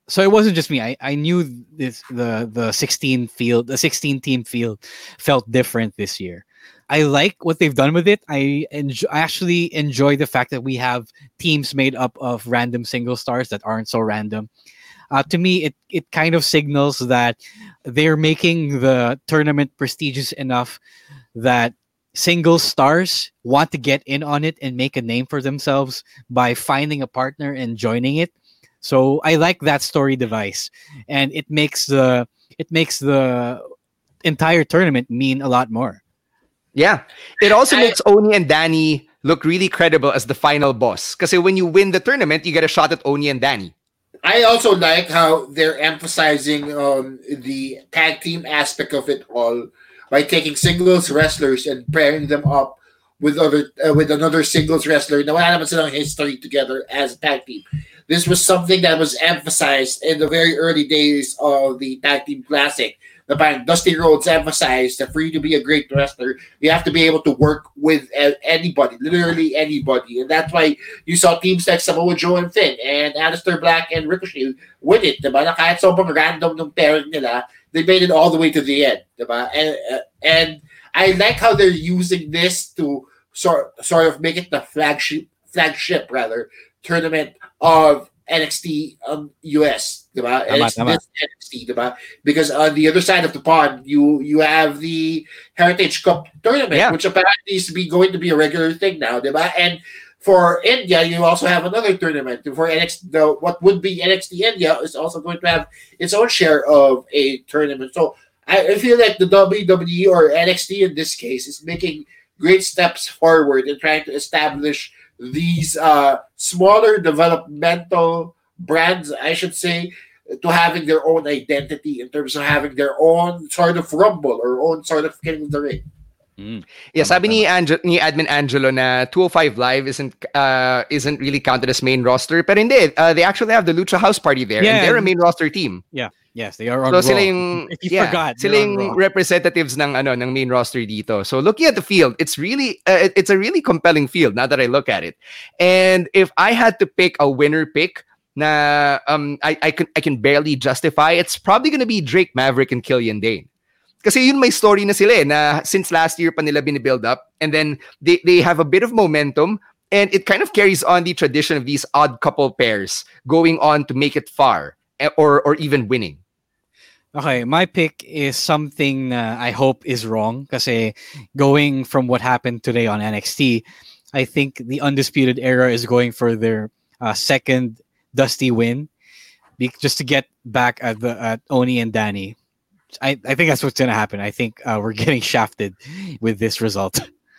so it wasn't just me. I, I knew this the the sixteen field, the sixteen team field felt different this year. I like what they've done with it. I enjoy, I actually enjoy the fact that we have teams made up of random single stars that aren't so random. Uh, to me, it it kind of signals that they're making the tournament prestigious enough that single stars want to get in on it and make a name for themselves by finding a partner and joining it. So I like that story device, and it makes the it makes the entire tournament mean a lot more. Yeah, it also makes Oni and Danny look really credible as the final boss. Because when you win the tournament, you get a shot at Oni and Danny. I also like how they're emphasizing um, the tag team aspect of it all by taking singles wrestlers and pairing them up with other uh, with another singles wrestler na wala naman silang history together as a tag team. This was something that was emphasized in the very early days of the Tag Team Classic. The parang Dusty Rhodes emphasized that for you to be a great wrestler, you have to be able to work with anybody, literally anybody. And that's why you saw teams like Samoa Joe and Finn and Aleister Black and Ricochet win it. Diba? Na kahit sobrang random ng pairing nila, they made it all the way to the end. Diba? And, uh, and I like how they're using this to sort, sort of make it the flagship, flagship rather, tournament of N X T um, U S, diba? Tama, It's tama. this N X T, diba? Because on the other side of the pond, you you have the Heritage Cup tournament, Yeah. which apparently is to be going to be a regular thing now, diba? And for India, you also have another tournament. For N X T, the, what would be N X T India is also going to have its own share of a tournament. So I, I feel like the W W E or N X T in this case is making great steps forward in trying to establish these uh, smaller developmental brands, I should say, to having their own identity in terms of having their own sort of rumble or own sort of King of the Ring. Mm. Yeah, sabi ni, Ange- ni Admin Angelo na two oh five Live isn't uh, isn't really counted as main roster, but indeed, uh, they actually have the Lucha House Party there, Yeah. and they're a main roster team. Yeah, yes, they are on So Raw. sila yung, If you yeah, forgot, sila they're on yung Raw. representatives ng ano ng main roster dito. So looking at the field, it's really uh, it- it's a really compelling field now that I look at it. And if I had to pick a winner pick, na um I I can I can barely justify, it's probably gonna be Drake Maverick and Killian Dane. Kasi yun may story na sila eh, na since last year pa nila binibuild up, and then they, they have a bit of momentum, and it kind of carries on the tradition of these odd couple pairs going on to make it far eh, or or even winning. Okay, my pick is something na I hope is wrong kasi going from what happened today on N X T, I think the Undisputed Era is going for their uh, second Dusty win be- just to get back at the at Oni and Danny. I, I think that's what's going to happen. I think uh, we're getting shafted with this result.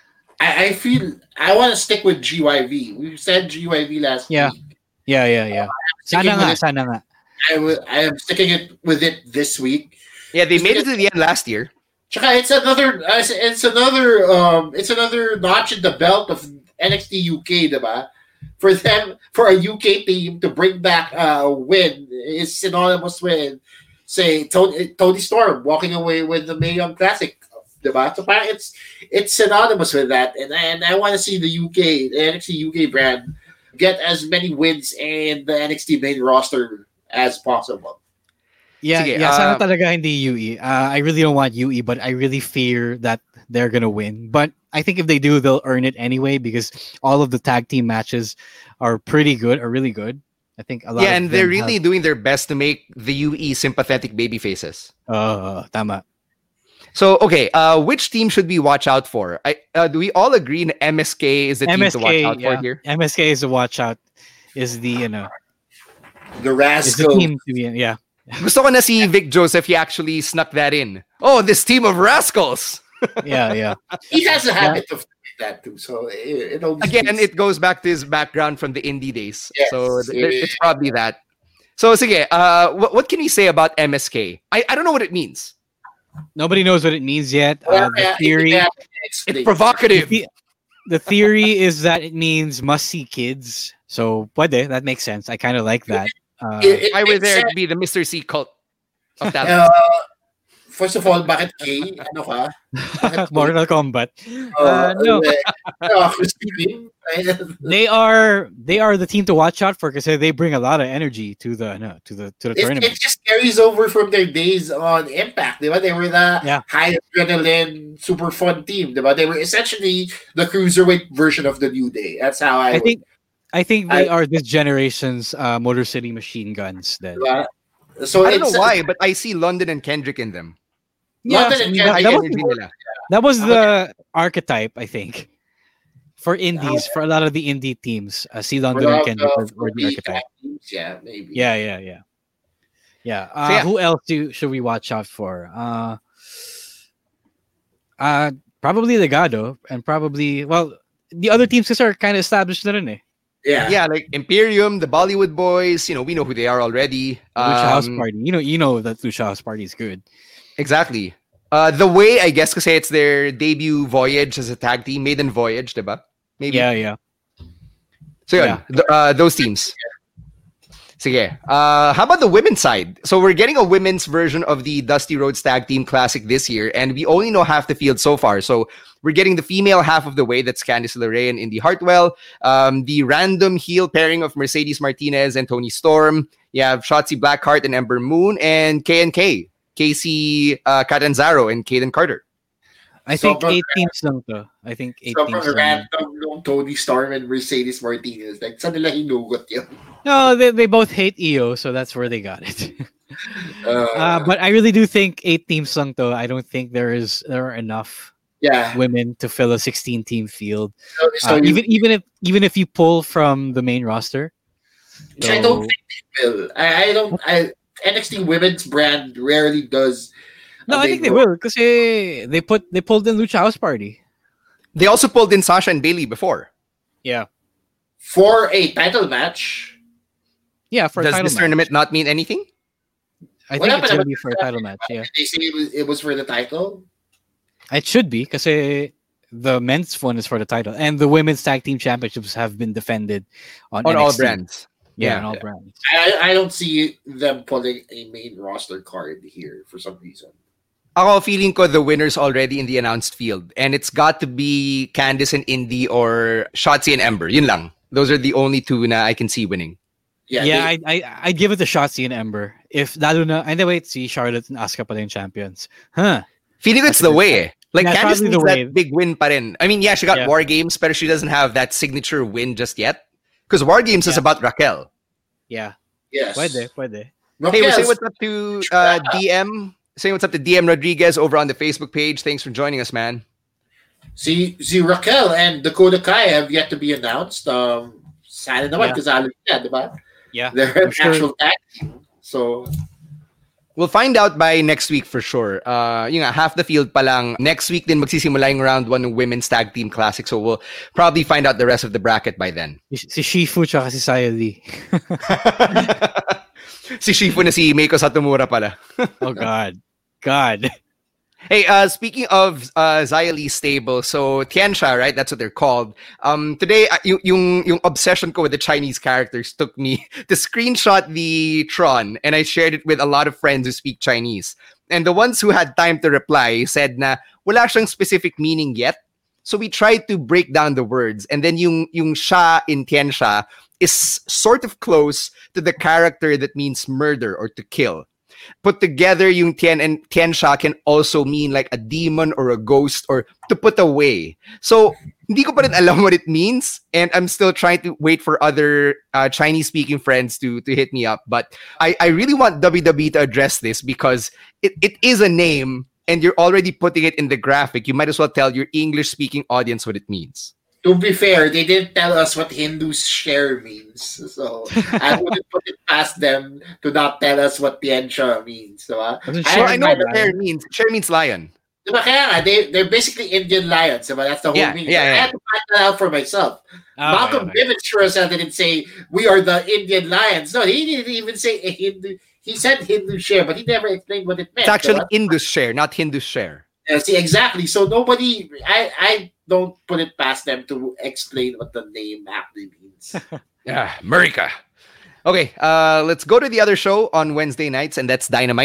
I, I feel I want to stick with G Y V. We said G Y V last Yeah. week. Yeah, yeah, yeah. Sticking Sana with nga, it. sana nga. I, w- I am sticking it with it this week. Yeah, they made it to the end last year. Tsaka it's another uh, it's- it's another um it's another notch in the belt of N X T U K, diba? For them, for a U K team to bring back a win is synonymous with, say, Tony, Tony Storm walking away with the Mae Young Classic, diba? So parang it's it's synonymous with that, and and I want to see the U K, the N X T U K brand get as many wins in the N X T main roster as possible. Yeah, Sige, yeah, sana uh, talaga hindi U E. Uh, I really don't want U E, but I really fear that they're gonna win. But I think if they do, they'll earn it anyway because all of the tag team matches are pretty good, are really good. I think a lot. Yeah, of and they're them really have- doing their best to make the U E sympathetic baby faces. Uh, tama. So, okay, uh, which team should we watch out for? I, uh, do we all agree that M S K is the team to watch M S K, out yeah. for here? M S K is a watch out. Is the you know The is the Rascal. team to be yeah. Gusto ko na si Vic Joseph, he actually snuck that in. Oh, this team of rascals! Yeah, yeah. He has a habit of doing that too. So it, it always Again, speaks- it goes back to his background from the indie days. Yes, so th- th- it- it's probably that. So, sige, uh, what, what can we say about M S K? I, I don't know what it means. Nobody knows what it means yet. Well, Uh, the yeah, theory, yeah, It's explain. the, provocative. the- the theory is that it means must see kids. So, pwede, that makes sense. I kind of like that. Uh, It- it I was makes there sense. to be the Mister C cult of that. Uh, first of all, bakit K? Ano ka? Bakit Mortal Kombat. Uh, Uh, no, no, Krispy Kreme. they are they are the team to watch out for because they bring a lot of energy to the no, to the to the It, tournament. it just carries over from their days on Impact, di ba? They were the Yeah. high adrenaline, super fun team, di ba? They were essentially the cruiserweight version of the New Day. That's how I, I would- think I think they I- are this generation's uh, Motor City Machine Guns. Then Diba? So I don't it's- know why, but I see London and Kendrick in them. yeah, London and I mean, Kendrick that, was, Energy nila. that was the archetype, I think, for indies for a lot of the indie teams. Uh, see London and Without, Kendrick uh, were, were the Philippine archetype. teams, yeah, maybe. Yeah, yeah, yeah, yeah. Uh, yeah. Who else do should we watch out for? Uh, uh, probably Legado, and probably well, the other teams just are kind of established na rin eh. yeah. Yeah, like Imperium, the Bollywood Boys. You know, we know who they are already. Lucha House Um, Party. You know, you know that Lucha House Party is good. Exactly. Uh, the way, I guess, kasi it's their debut voyage as a tag team, maiden voyage, diba? Maybe. Yeah, yeah. So yun, Yeah. th- uh, those teams. Sige. Uh, how about the women's side? So we're getting a women's version of the Dusty Rhodes Tag Team Classic this year, and we only know half the field so far. So we're getting the female half of the way. That's Candice LeRae and Indy Hartwell. Um, the random heel pairing of Mercedes Martinez and Toni Storm. You have Shotzi Blackheart and Ember Moon, and K and K, Casey uh, Catanzaro and Kaden Carter. I think Sobrang eight teams lang to. I think eight Sobrang teams lang. random nung Tony Storm and Mercedes Martinez. Like, saan nila hinugot yun? No, they, they both hate E O, so that's where they got it. Uh, uh, but I really do think eight teams lang to. I don't think there is there are enough yeah. women to fill a sixteen team field. So, so Uh, you- even even if even if you pull from the main roster. which I don't think they will. I, I don't. I N X T Women's brand rarely does. No, a I big think they role. will because they put they pulled in Lucha House Party. They also pulled in Sasha and Bailey before. Yeah, For a title match. yeah. For a Does title this match. tournament not mean anything? I Wala think it's pa gonna naman be for a title match. Yeah, They say it was, it was for the title. it should be because the men's one is for the title, and the women's tag team championships have been defended on, On all N X T. brands. Yeah, Yeah, on all yeah. brands. I, I don't see them pulling a main roster card here for some reason. Ako, feeling ko the winner's already in the announced field. And it's got to be Candice and Indy or Shotzi and Ember. Yun lang. Those are the only two na I can see winning. Yeah, Yeah, they- I I I'd give it to Shotzi and Ember. If lalo na, and wait, see Charlotte and Asuka pa rin champions. Huh. Feeling ko it's the way eh. Like That's Candice probably needs the that way. big win pa rin. I mean, yeah, she got Yeah. War Games, but she doesn't have that signature win just yet. Because War Games is Yeah. about Raquel. Yeah. yes. Pwede, pwede. Hey, we'll say Raquel's- what's up to uh, D M. Saying what's up to D M Rodriguez over on the Facebook page. Thanks for joining us, man. See, see, Raquel and Dakota Kai have yet to be announced. Um, sana naman, Yeah. kasali na, di ba? Yeah. They're I'm an sure. actual tag team. So, We'll find out by next week for sure. Uh, yung nga, half the field pa lang. Next week din magsisimula yung round one ng Women's Tag Team Classic. So we'll probably find out the rest of the bracket by then. Si Shifu tsaka si Saya Lee. Si Shifu na si Meiko Satomura pala. Oh God. God. Hey, uh, speaking of uh, Xia Li's stable, so Tianxia, right? That's what they're called. Um, today, uh, yung, yung, yung obsession ko with the Chinese characters took me to screenshot the Tron, and I shared it with a lot of friends who speak Chinese. And the ones who had time to reply said na wala siyang specific meaning yet. So we tried to break down the words, and then yung, yung Xia in Tianxia is sort of close to the character that means murder or to kill. Put together, yung Tian and Tianxia can also mean like a demon or a ghost or to put away. So, hindi ko pa rin alam what it means, and I'm still trying to wait for other uh, Chinese-speaking friends to to hit me up. But I, I really want W W E to address this because it, it is a name, and you're already putting it in the graphic. You might as well tell your English-speaking audience what it means. to be fair, they didn't tell us what Hindus share means. So, I wouldn't put it past them to not tell us what Tianxia means. Diba? Sure, I know what share means. Share means lion. Diba, kaya nga, they, they're basically Indian lions. Diba? That's the whole Yeah, meaning. yeah, yeah. I had to find that out for myself. Okay, Malcolm okay. Bivens sure as hell didn't say, we are the Indian lions. No, he didn't even say a Hindu. He said Hindu share, but he never explained what it meant. It's actually diba? Indus share, not Hindu share. Yeah, see, exactly. So nobody, I, I don't put it past them to explain what the name actually means. Yeah, Murica. Okay, uh, let's go to the other show on Wednesday nights, and that's Dynamite.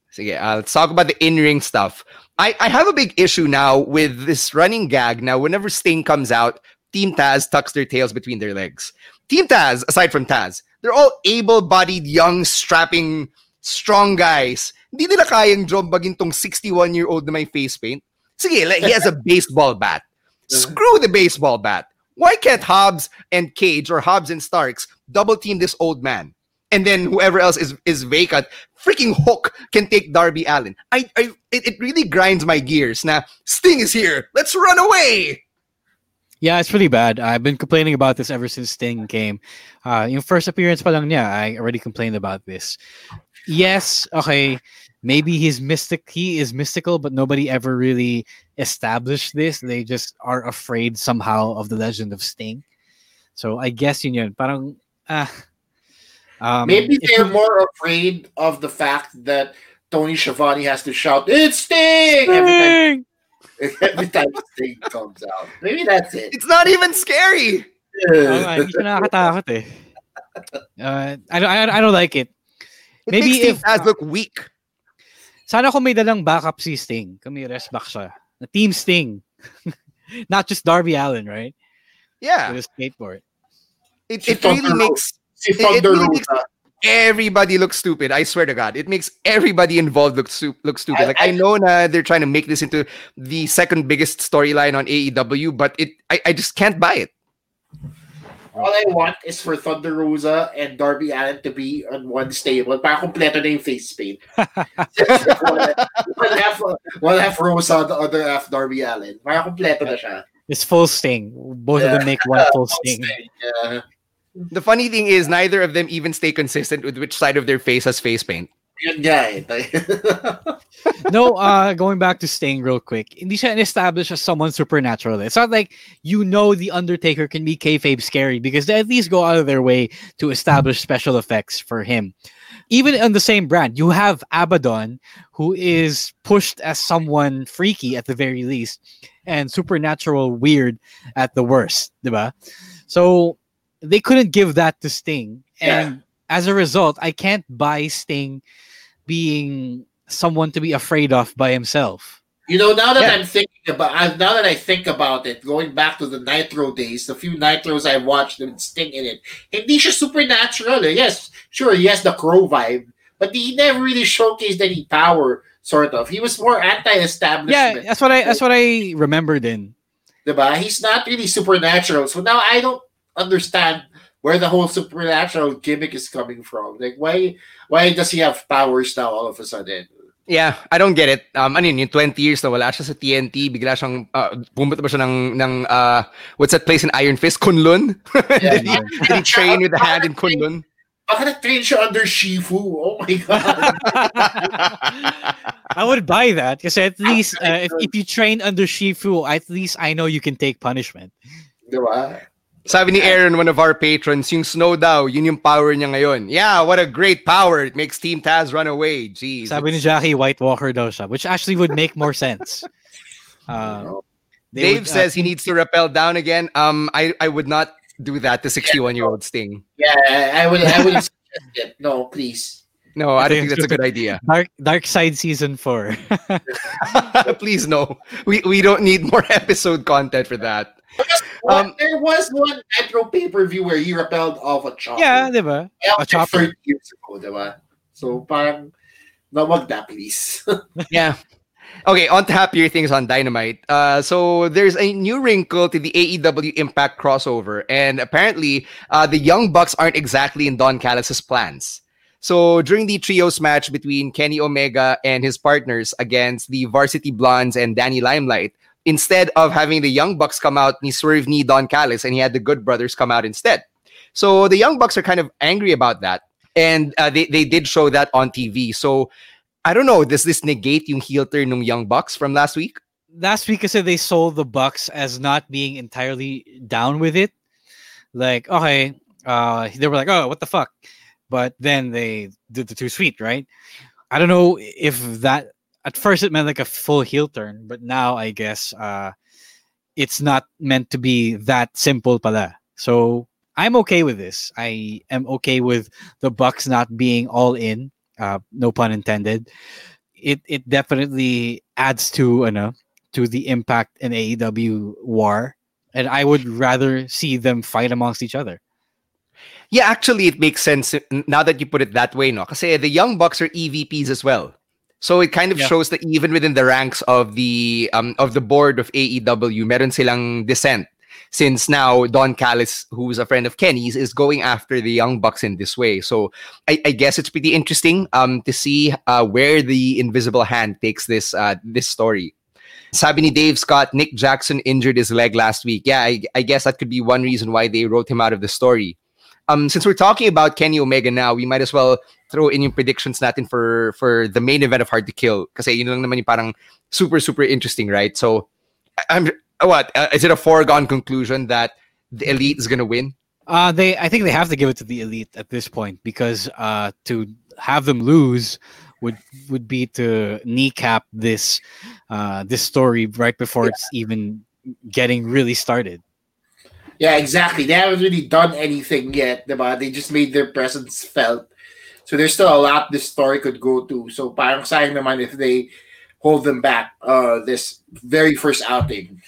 Sige, uh, let's talk about the in-ring stuff. I, I have a big issue now with this running gag. Now, whenever Sting comes out, Team Taz tucks their tails between their legs. Team Taz, aside from Taz, they're all able-bodied, young, strapping, strong guys. Hindi nila kayang jombagin tong sixty-one-year-old na may face paint. Sige, like, he has a baseball bat. Screw the baseball bat. Why can't Hobbs and Cage or Hobbs and Starks double team this old man? And then whoever else is, is vacant, freaking Hook can take Darby Allin. I, I it, it really grinds my gears. Now, Sting is here. Let's run away. Yeah, it's really bad. I've been complaining about this ever since Sting came. Uh, yung first appearance pa lang niya, I already complained about this. Yes, okay, maybe he's mystic. He is mystical, but nobody ever really established this. They just are afraid somehow of the legend of Sting. So I guess yun yun. Parang, ah. Um, maybe they're more afraid of the fact that Tony Schiavone has to shout, "It's Sting!" every time. Every time Sting comes out. Maybe that's it. It's not even scary. Oh, hindi siya nakakatakot eh. Uh, I, I, I don't like it. It Maybe makes Team if, Taz look weak. Sana kung may dalang backup si Sting, kung may rest back siya. Na Team Sting. Not just Darby Allin, right? Yeah. With a skateboard. It, it really makes... It, it really makes everybody look stupid. I swear to God, it makes everybody involved look su- look stupid. Like I, I know na they're trying to make this into the second biggest storyline on A E W, but it I, I just can't buy it. All I want is for Thunder Rosa and Darby Allin to be on one stable. Para kompleto na yung face paint. one, one half one half Rosa, the other half Darby Allin. Para kompleto na siya. It's full Sting. Both yeah. of them make one full Sting. Sting. Yeah. The funny thing is, neither of them even stay consistent with which side of their face has face paint. Yun guy. No, uh, going back to Sting real quick. Hindi siya established as someone supernatural. It's not like you know the Undertaker can be kayfabe scary because they at least go out of their way to establish special effects for him. Even on the same brand, you have Abaddon, who is pushed as someone freaky at the very least and supernatural weird at the worst, diba? So they couldn't give that to Sting. And yeah. as a result, I can't buy Sting being someone to be afraid of by himself. You know, now that yeah. I'm thinking about now that I think about it, going back to the Nitro days, the few Nitros I watched with Sting in it, hindi siya supernatural. Eh. Yes, sure, he has the Crow vibe, but he never really showcased any power, sort of. He was more anti-establishment. Yeah, that's what I that's what I remembered in. Diba? He's not really supernatural. So now I don't understand where the whole supernatural gimmick is coming from. Like, why why does he have powers now all of a sudden? Yeah, I don't get it. Um, ano yun, yung twenty years na wala siya sa T N T, bigla siyang, uh, pumunta ba siya ng, ng uh, what's that place in Iron Fist? Kunlun? Yeah, did, he, did he train with the hand in Kunlun? Baka nag-train siya under Shifu. Oh my God. I would buy that because at least uh, if, if you train under Shifu, at least I know you can take punishment. Diba? Sabi ni Aaron, one of our patrons, yung snow daw, yun yung power niya ngayon. Yeah, what a great power. It makes Team Taz run away. Jeez. Sabi ni Jackie, White Walker daw siya, which actually would make more sense. Uh, Dave would, says uh, he needs to rappel down again. Um, I, I would not do that to sixty-one-year-old Sting. Yeah, I would I would suggest it. No, please. No, I don't think that's a good idea. Dark Dark Side Season four. Please, no. We, we don't need more episode content for that. Um, there was one Nitro pay-per-view where he repelled off a chopper. Yeah, diba? A chopper. thirty years ago, diba? So, parang, no, wag na, please. Yeah. Okay, on to happier things on Dynamite. Uh, so, there's a new wrinkle to the A E W Impact crossover, and apparently, uh, the Young Bucks aren't exactly in Don Callis' plans. So, during the trios match between Kenny Omega and his partners against the Varsity Blondes and Danny Limelight, instead of having the Young Bucks come out, he swerved knee Don Callis, and he had the Good Brothers come out instead. So the Young Bucks are kind of angry about that, and uh, they, they did show that on T V. So I don't know, does this negate yung heel turn ng Young Bucks from last week? Last week, I said they sold the Bucks as not being entirely down with it. Like, okay, uh, they were like, oh, what the fuck? But then they did the Too Sweet, right? I don't know if that... At first, it meant like a full heel turn, but now I guess uh, it's not meant to be that simple pala. So I'm okay with this. I am okay with the Bucks not being all in, uh, no pun intended. it it definitely adds to ano, to the Impact and A E W war, and I would rather see them fight amongst each other. Yeah, actually, it makes sense now that you put it that way, no? Kasi the Young Bucks are E V Ps as well. So it kind of Yeah. shows that even within the ranks of the um, of the board of A E W, meron silang dissent. Since now Don Callis, who's a friend of Kenny's, is going after the Young Bucks in this way. So I, I guess it's pretty interesting um, to see uh, where the invisible hand takes this uh, this story. Sabi ni Dave Scott, Nick Jackson injured his leg last week. Yeah, I, I guess that could be one reason why they wrote him out of the story. Um, since we're talking about Kenny Omega now, we might as well throw in yung predictions natin for for the main event of Hard to Kill. Kasi yun lang naman yung parang super, super interesting, right? So, I'm what? Uh, is it a foregone conclusion that the Elite is going to win? Uh, they, I think they have to give it to the Elite at this point because uh, to have them lose would would be to kneecap this uh, this story right before yeah. it's even getting really started. Yeah, exactly. They haven't really done anything yet, diba? They just made their presence felt. So there's still a lot this story could go to. So parang sayang naman if they hold them back uh, this very first outing.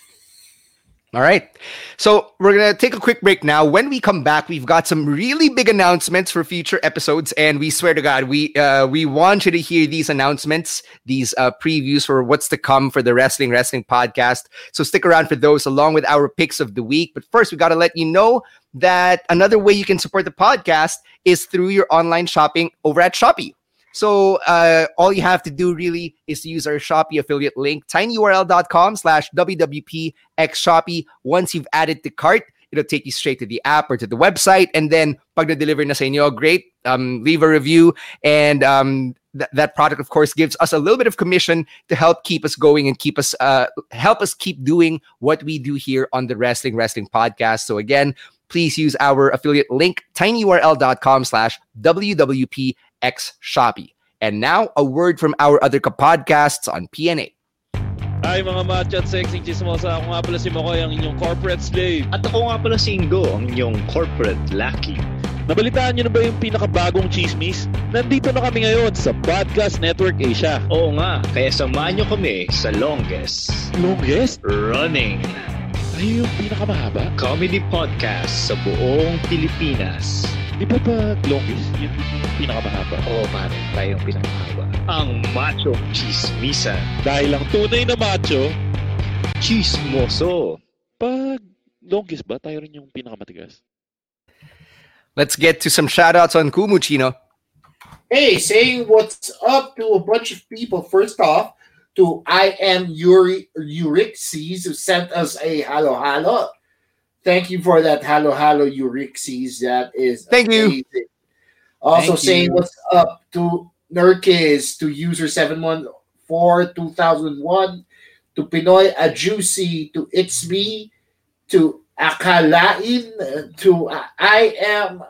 All right. So we're going to take a quick break now. When we come back, we've got some really big announcements for future episodes. And we swear to God, we uh, we want you to hear these announcements, these uh, previews for what's to come for the Wrestling Wrestling podcast. So stick around for those along with our picks of the week. But first, we got to let you know that another way you can support the podcast is through your online shopping over at Shopee. So uh, all you have to do really is to use our Shopee affiliate link, tinyurl.com slash WWPX Shopee. Once you've added to cart, it'll take you straight to the app or to the website. And then pag na-deliver na sa inyo, great. Um, leave a review. And um, th- that product, of course, gives us a little bit of commission to help keep us going and keep us uh, help us keep doing what we do here on the Wrestling Wrestling Podcast. So again, please use our affiliate link, tinyurl.com slash WWPX Shopee. And now, a word from our other podcasts on P N A. Hi mga macho at sexy chismosa. Ako nga pala si Makoy, ang inyong corporate slave. At ako nga pala si Ingo, ang inyong corporate lackey. Nabalitaan nyo na ba yung pinakabagong chismis? Nandito na kami ngayon sa Podcast Network Asia. Oo nga, kaya samahan nyo kami sa longest Longest? running Ay, yung pinakamahaba? comedy podcast sa buong Pilipinas. Di ba ba longest yung pinakamahaba? Oo pare, tayo yung pinakamahaba. Ang Macho Chismisan. Dahil ang tunay na macho, chismoso. Pag longest ba, tayo rin yung pinakamatigas? Let's get to some shoutouts on Kumu, Chino. Hey, saying what's up to a bunch of people. First off, to I am Yuri Eurixes who sent us a halo halo. Thank you for that halo halo Eurixes. That is Thank amazing. you. Also Thank saying you. what's up to Nurkiz, to user seven one four two thousand one, to Pinoy Ajusi, to It's Me, to Akalain, to I am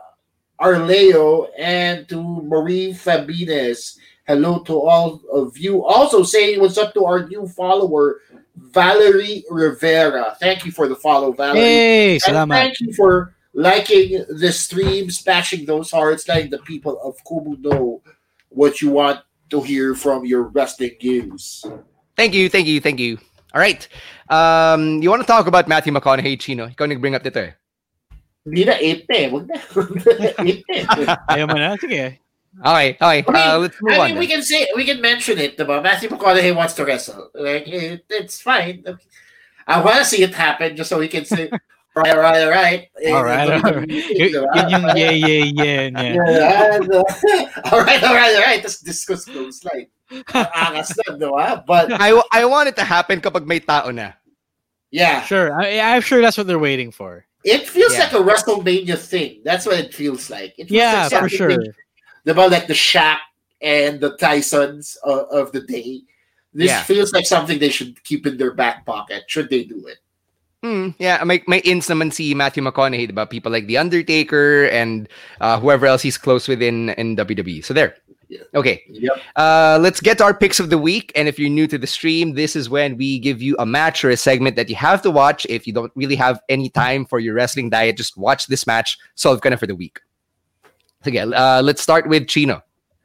Arleo, and to Marie Fabines. Hello to all of you. Also saying what's up to our new follower, Valerie Rivera. Thank you for the follow, Valerie. Hey, and salamat. thank you for liking the stream, smashing those hearts, letting the people of Kumu know what you want to hear from your wrestling news. Thank you, thank you, thank you. All right. Um, you want to talk about Matthew McConaughey, Chino? Ikaw nag-bring up dito eh. Hindi na eight na eh. Wag na. eight na eh. Ayaw mo na? Sige. Okay, okay. I mean, Uh, let's move I on. mean, we can say we can mention it. Diba? Matthew McConaughey wants to wrestle. Like it, it's fine. I want to see it happen just so we can say, all right, all right, all right. All right, all right. Y- Yun yung yeah, yeah, yeah. yeah. Yeah, and, uh, all right, all right, all right. Let's discuss those like angas na, diba? But I, I want it to happen kapag may tao na. yeah, Sure. I, I'm sure that's what they're waiting for. it feels Yeah. like a WrestleMania thing. That's what it feels like. It feels Yeah, like for something sure. they- About like the Shaq and the Tysons of, of the day. This Yeah. feels like something they should keep in their back pocket. Should they do it? Mm, yeah, may, may ins naman si Matthew McConaughey, diba? People like The Undertaker and uh, whoever else he's close with in, in W W E. So there. Yeah. Okay. Yep. Uh, let's get to our picks of the week. And if you're new to the stream, this is when we give you a match or a segment that you have to watch. If you don't really have any time for your wrestling diet, just watch this match. Solve ka na for the week. So yeah, uh, let's start with Chino.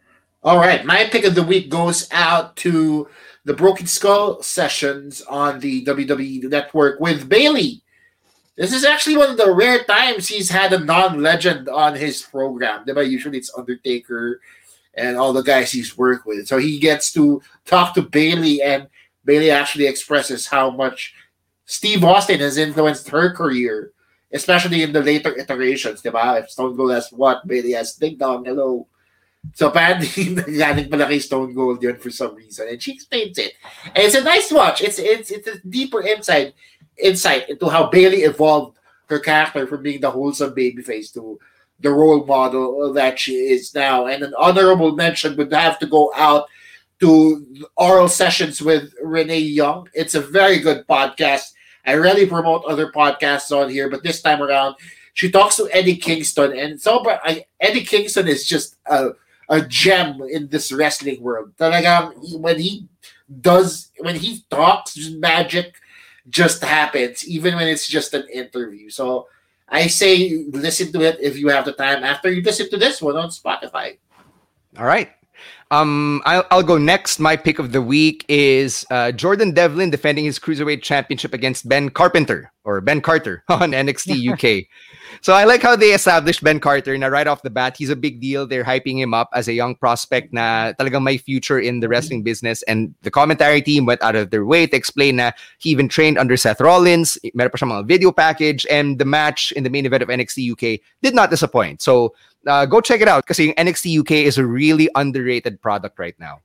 All right, my pick of the week goes out to the Broken Skull sessions on the W W E Network with Bailey. This is actually one of the rare times he's had a non-legend on his program. Diba? Usually it's Undertaker and all the guys he's worked with. So he gets to talk to Bailey, and Bailey actually expresses how much Steve Austin has influenced her career, especially in the later iterations. Diba? If Stone Cold has what, Bailey has Ding Dong, hello. So apparently, nagaling pala kay Stone Cold yun for some reason, and she explains it. And it's a nice watch. It's it's it's a deeper insight insight into how Bailey evolved her character from being the wholesome babyface to the role model that she is now. And an honorable mention would have to go out to Oral Sessions with Renee Young. It's a very good podcast. I rarely promote other podcasts on here, but this time around, she talks to Eddie Kingston, and so Eddie Kingston is just a a gem in this wrestling world. Talagang when he does, when he talks, magic just happens, even when it's just an interview. So I say listen to it if you have the time after you listen to this one on Spotify. All right. Um, I'll, I'll go next. My pick of the week is uh, Jordan Devlin defending his Cruiserweight Championship against Ben Carpenter, or Ben Carter, on N X T U K. So I like how they established Ben Carter na right off the bat. He's a big deal. They're hyping him up as a young prospect na talagang may future in the wrestling business. And the commentary team went out of their way to explain na he even trained under Seth Rollins. Meron pa siyang mga video package. And the match in the main event of N X T U K did not disappoint. So uh, go check it out because N X T U K is a really underrated product right now.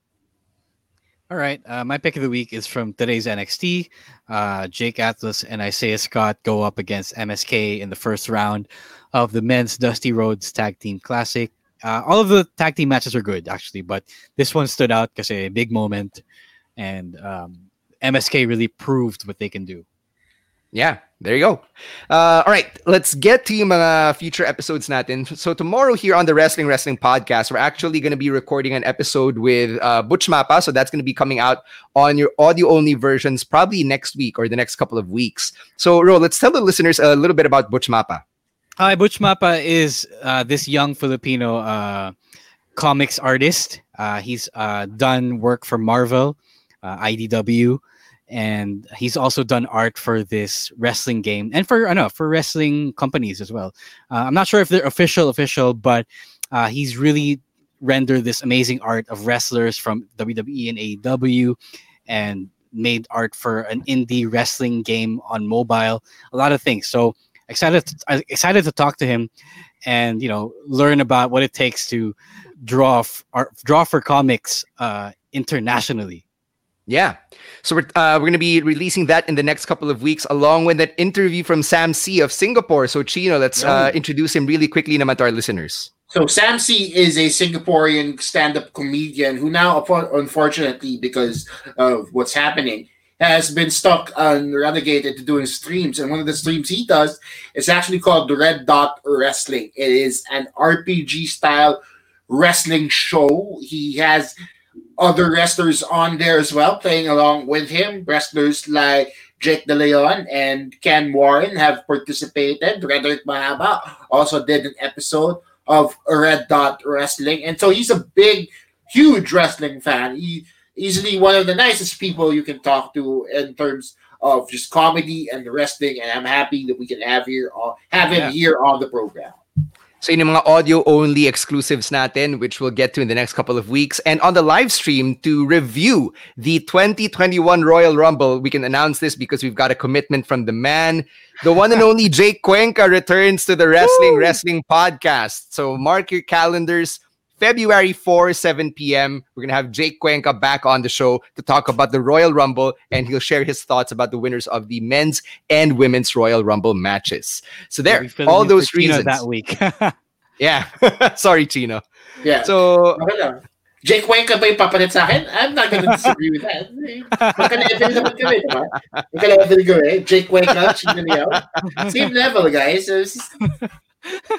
All right. Uh, my pick of the week is from today's N X T. Uh, Jake Atlas and Isaiah Scott go up against M S K in the first round of the men's Dusty Rhodes Tag Team Classic. Uh, all of the tag team matches are good, actually, but this one stood out because a big moment, and um, M S K really proved what they can do. Yeah, there you go. Uh, all right, let's get to yung mga future episodes natin. So tomorrow here on the Wrestling Wrestling Podcast, we're actually going to be recording an episode with uh, Butch Mappa. So that's going to be coming out on your audio-only versions probably next week or the next couple of weeks. So, Ro, let's tell the listeners a little bit about Butch Mappa. Hi, Butch Mappa is uh, this young Filipino uh, comics artist. Uh, he's uh, done work for Marvel, uh, I D W, and he's also done art for this wrestling game and for I know for wrestling companies as well. Uh, I'm not sure if they're official, official, but uh, he's really rendered this amazing art of wrestlers from W W E and A E W, and made art for an indie wrestling game on mobile. A lot of things. So excited, to, excited to talk to him, and you know, learn about what it takes to draw f- art, draw for comics uh, internationally. Yeah. So we're, uh, we're going to be releasing that in the next couple of weeks, along with that interview from Sam C of Singapore. So Chino, let's uh, introduce him really quickly naman to our listeners. So Sam C is a Singaporean stand-up comedian who now, unfortunately, because of what's happening, has been stuck and relegated to doing streams. And one of the streams he does is actually called the Red Dot Wrestling. It is an R P G-style wrestling show. He has other wrestlers on there as well, playing along with him. Wrestlers like Jake De Leon and Ken Warren have participated. Redrick Mahaba also did an episode of Red Dot Wrestling. And so he's a big, huge wrestling fan. He easily one of the nicest people you can talk to in terms of just comedy and wrestling. And I'm happy that we can have here uh, have him yeah. here on the program. So yun yung mga audio-only exclusives natin, which we'll get to in the next couple of weeks. And on the live stream to review the twenty twenty-one Royal Rumble, we can announce this because we've got a commitment from the man. The one and only Jake Cuenca returns to the Wrestling Woo! Wrestling Podcast. So mark your calendars. February fourth, seven p.m. We're going to have Jake Cuenca back on the show to talk about the Royal Rumble, and he'll share his thoughts about the winners of the men's and women's Royal Rumble matches. So there, yeah, all those reasons. That week. Yeah. Sorry, Chino. Yeah. So, Jake Cuenca ba yung papalit sa akin? I'm not going to disagree with that. Magka-level naman kami, diba? Magka-level kami. Jake Cuenca, Chino Liao. Same level, guys.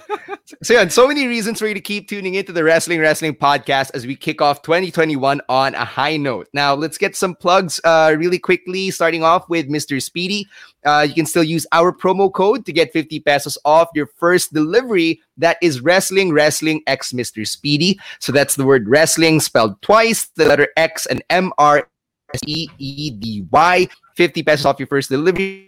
So, yeah, so many reasons for you to keep tuning into the Wrestling Wrestling Podcast as we kick off twenty twenty-one on a high note. Now, let's get some plugs uh, really quickly, starting off with Mister Speedy. Uh, you can still use our promo code to get fifty pesos off your first delivery. That is Wrestling Wrestling X Mister Speedy. So that's the word wrestling spelled twice, the letter X and M R S E E D Y. fifty pesos off your first delivery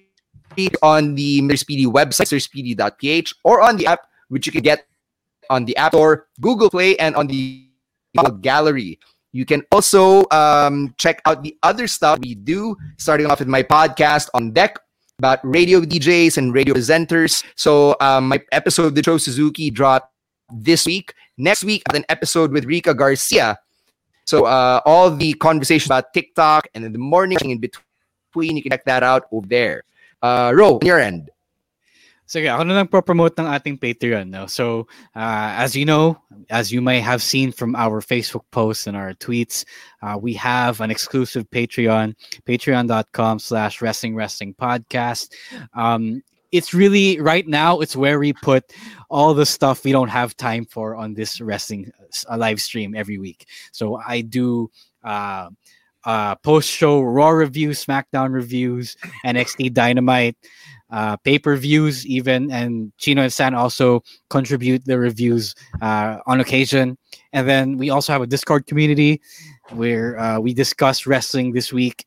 on the Mister Speedy website, mister speedy dot p h, or on the app, which you can get on the App Store, Google Play, and on the Gallery. You can also um, check out the other stuff we do, starting off with my podcast On Deck about radio D Js and radio presenters. So um, my episode with Joe Suzuki dropped this week. Next week, I have an episode with Rika Garcia. So uh, all the conversation about TikTok and in the morning in between, you can check that out over there. Uh, Ro, on your end. Sige, ako na lang pro-promote ng ating Patreon. No? So, uh, as you know, as you may have seen from our Facebook posts and our tweets, uh, we have an exclusive Patreon, patreon.com slash wrestling wrestling podcast. Um, it's really, right now, it's where we put all the stuff we don't have time for on this wrestling uh, live stream every week. So, I do... Uh, Uh, post-show Raw reviews, SmackDown reviews, N X T Dynamite, uh, pay-per-views even, and Chino and San also contribute the reviews uh, on occasion. And then we also have a Discord community where uh, we discuss wrestling this week,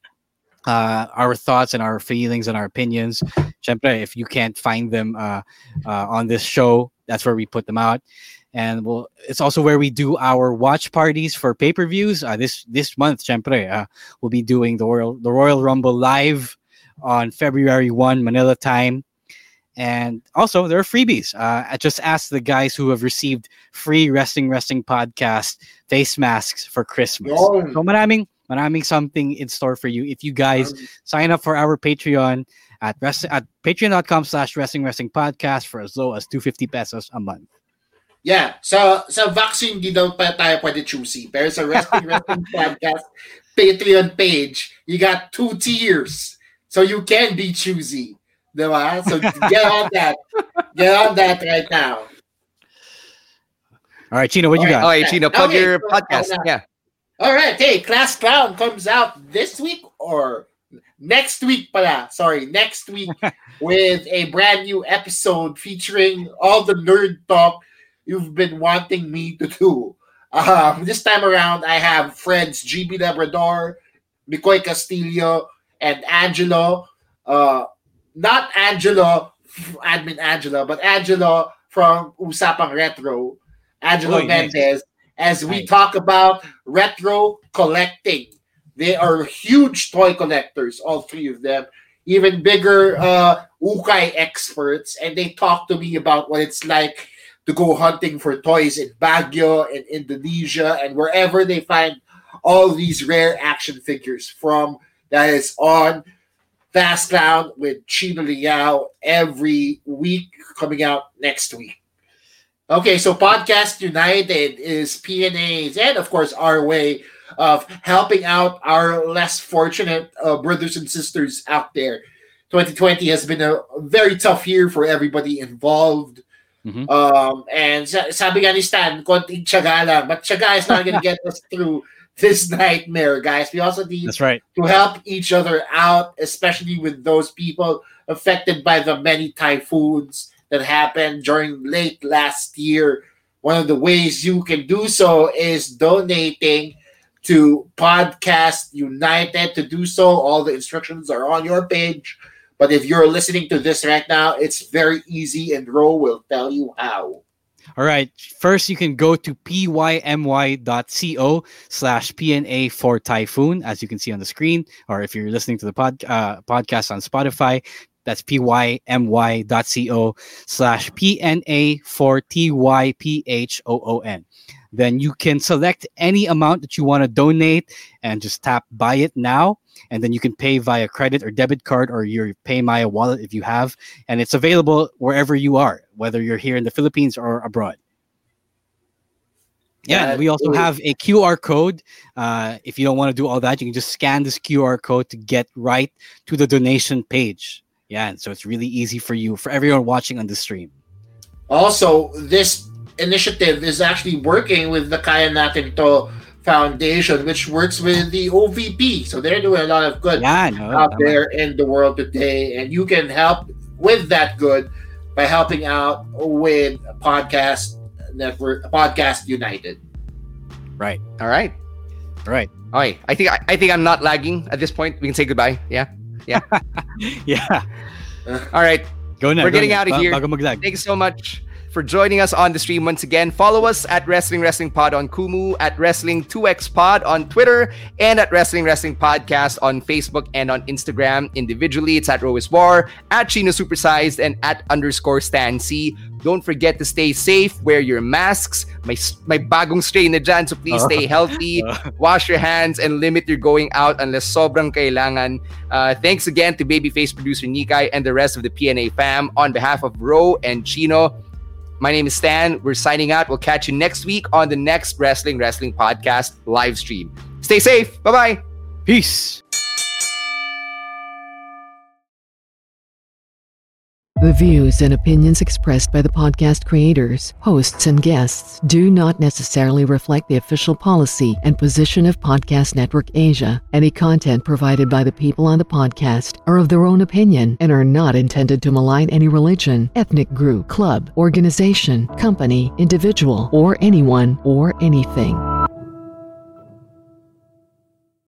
uh, our thoughts and our feelings and our opinions. Syempre, if you can't find them uh, uh, on this show, that's where we put them out. And we'll, it's also where we do our watch parties for pay-per-views. Uh, this this month, syempre, uh, we'll be doing the Royal the Royal Rumble live on February first, Manila time. And also, there are freebies. Uh, I just asked the guys who have received free Wrestling Wrestling Podcast face masks for Christmas. Oh. So maraming, maraming something in store for you if you guys sign up for our Patreon at, rest, at patreon.com slash Wrestling Wrestling Podcast for as low as two hundred fifty pesos a month. Yeah, so sa vaccine di daw pa tayo pwede choosy. Pero sa Wrestling Wrestling Podcast Patreon page, you got two tiers. So you can be choosy. Diba? So get on that. Get on that right now. All right, Chino, what you got? All right, Chino, plug okay, your so, podcast. Uh, yeah. All right, hey, Class Clown comes out this week or next week pala. Sorry, next week with a brand new episode featuring all the nerd talk you've been wanting me to do. Um, this time around, I have friends G B Labrador, Mikoy Castillo, and Angelo. Uh, not Angelo, admin Angelo, but Angelo from Usapang Retro, Angelo oh, Mendez, nice. as we nice. talk about retro collecting. They are huge toy collectors, all three of them. Even bigger uh, ukay experts, and they talk to me about what it's like to go hunting for toys in Baguio and Indonesia and wherever they find all these rare action figures from. That is on Fast Clown with Chino Liao every week, coming out next week. Okay, so Podcast United is P N A's and, of course, our way of helping out our less fortunate uh, brothers and sisters out there. twenty twenty has been a very tough year for everybody involved. Mm-hmm. Um, and sabi nga ni Stan, konting tiyaga lang. But tiyaga is not going to get us through this nightmare, guys. We also need That's right. to help each other out, especially with those people affected by the many typhoons that happened during late last year. One of the ways you can do so is donating to Podcast United. To do so, all the instructions are on your page. But if you're listening to this right now, it's very easy, and Ro will tell you how. All right. First, you can go to pymy.co slash PNA for Typhoon, as you can see on the screen. Or if you're listening to the pod, uh, podcast on Spotify, that's pymy.co slash PNA for T Y P H O O N. Then you can select any amount that you want to donate and just tap Buy It Now. And then you can pay via credit or debit card or your PayMaya wallet if you have. And it's available wherever you are, whether you're here in the Philippines or abroad. Yeah, and we also have a Q R code. Uh, if you don't want to do all that, you can just scan this Q R code to get right to the donation page. Yeah, and so it's really easy for you, for everyone watching on the stream. Also, this initiative is actually working with the Kaya Natin To Foundation, which works with the O V P. So they're doing a lot of good yeah, no, out no, there in the world today. And you can help with that good by helping out with Podcast Network, Podcast United. Right. All right. Right. All right. I think I, I think I'm not lagging at this point. We can say goodbye. Yeah. Yeah. yeah. All right. Go now. We're go getting now. out of Ba- here. bago maglag. Thank you so much for joining us on the stream once again. Follow us at Wrestling Wrestling Pod on Kumu, at Wrestling two X Pod on Twitter, and at Wrestling Wrestling Podcast on Facebook and on Instagram. Individually, it's at Roes War, at Chino Supersized, and at underscore Stan C. Don't forget to stay safe, wear your masks. May, may bagong strain na dyan, so please stay healthy, wash your hands, and limit your going out unless sobrang kailangan. Uh, thanks again to Babyface producer Nikai and the rest of the P N A fam. On behalf of Ro and Chino, my name is Stan. We're signing out. We'll catch you next week on the next Wrestling Wrestling Podcast live stream. Stay safe. Bye-bye. Peace. The views and opinions expressed by the podcast creators, hosts, and guests do not necessarily reflect the official policy and position of Podcast Network Asia. Any content provided by the people on the podcast are of their own opinion and are not intended to malign any religion, ethnic group, club, organization, company, individual, or anyone or anything.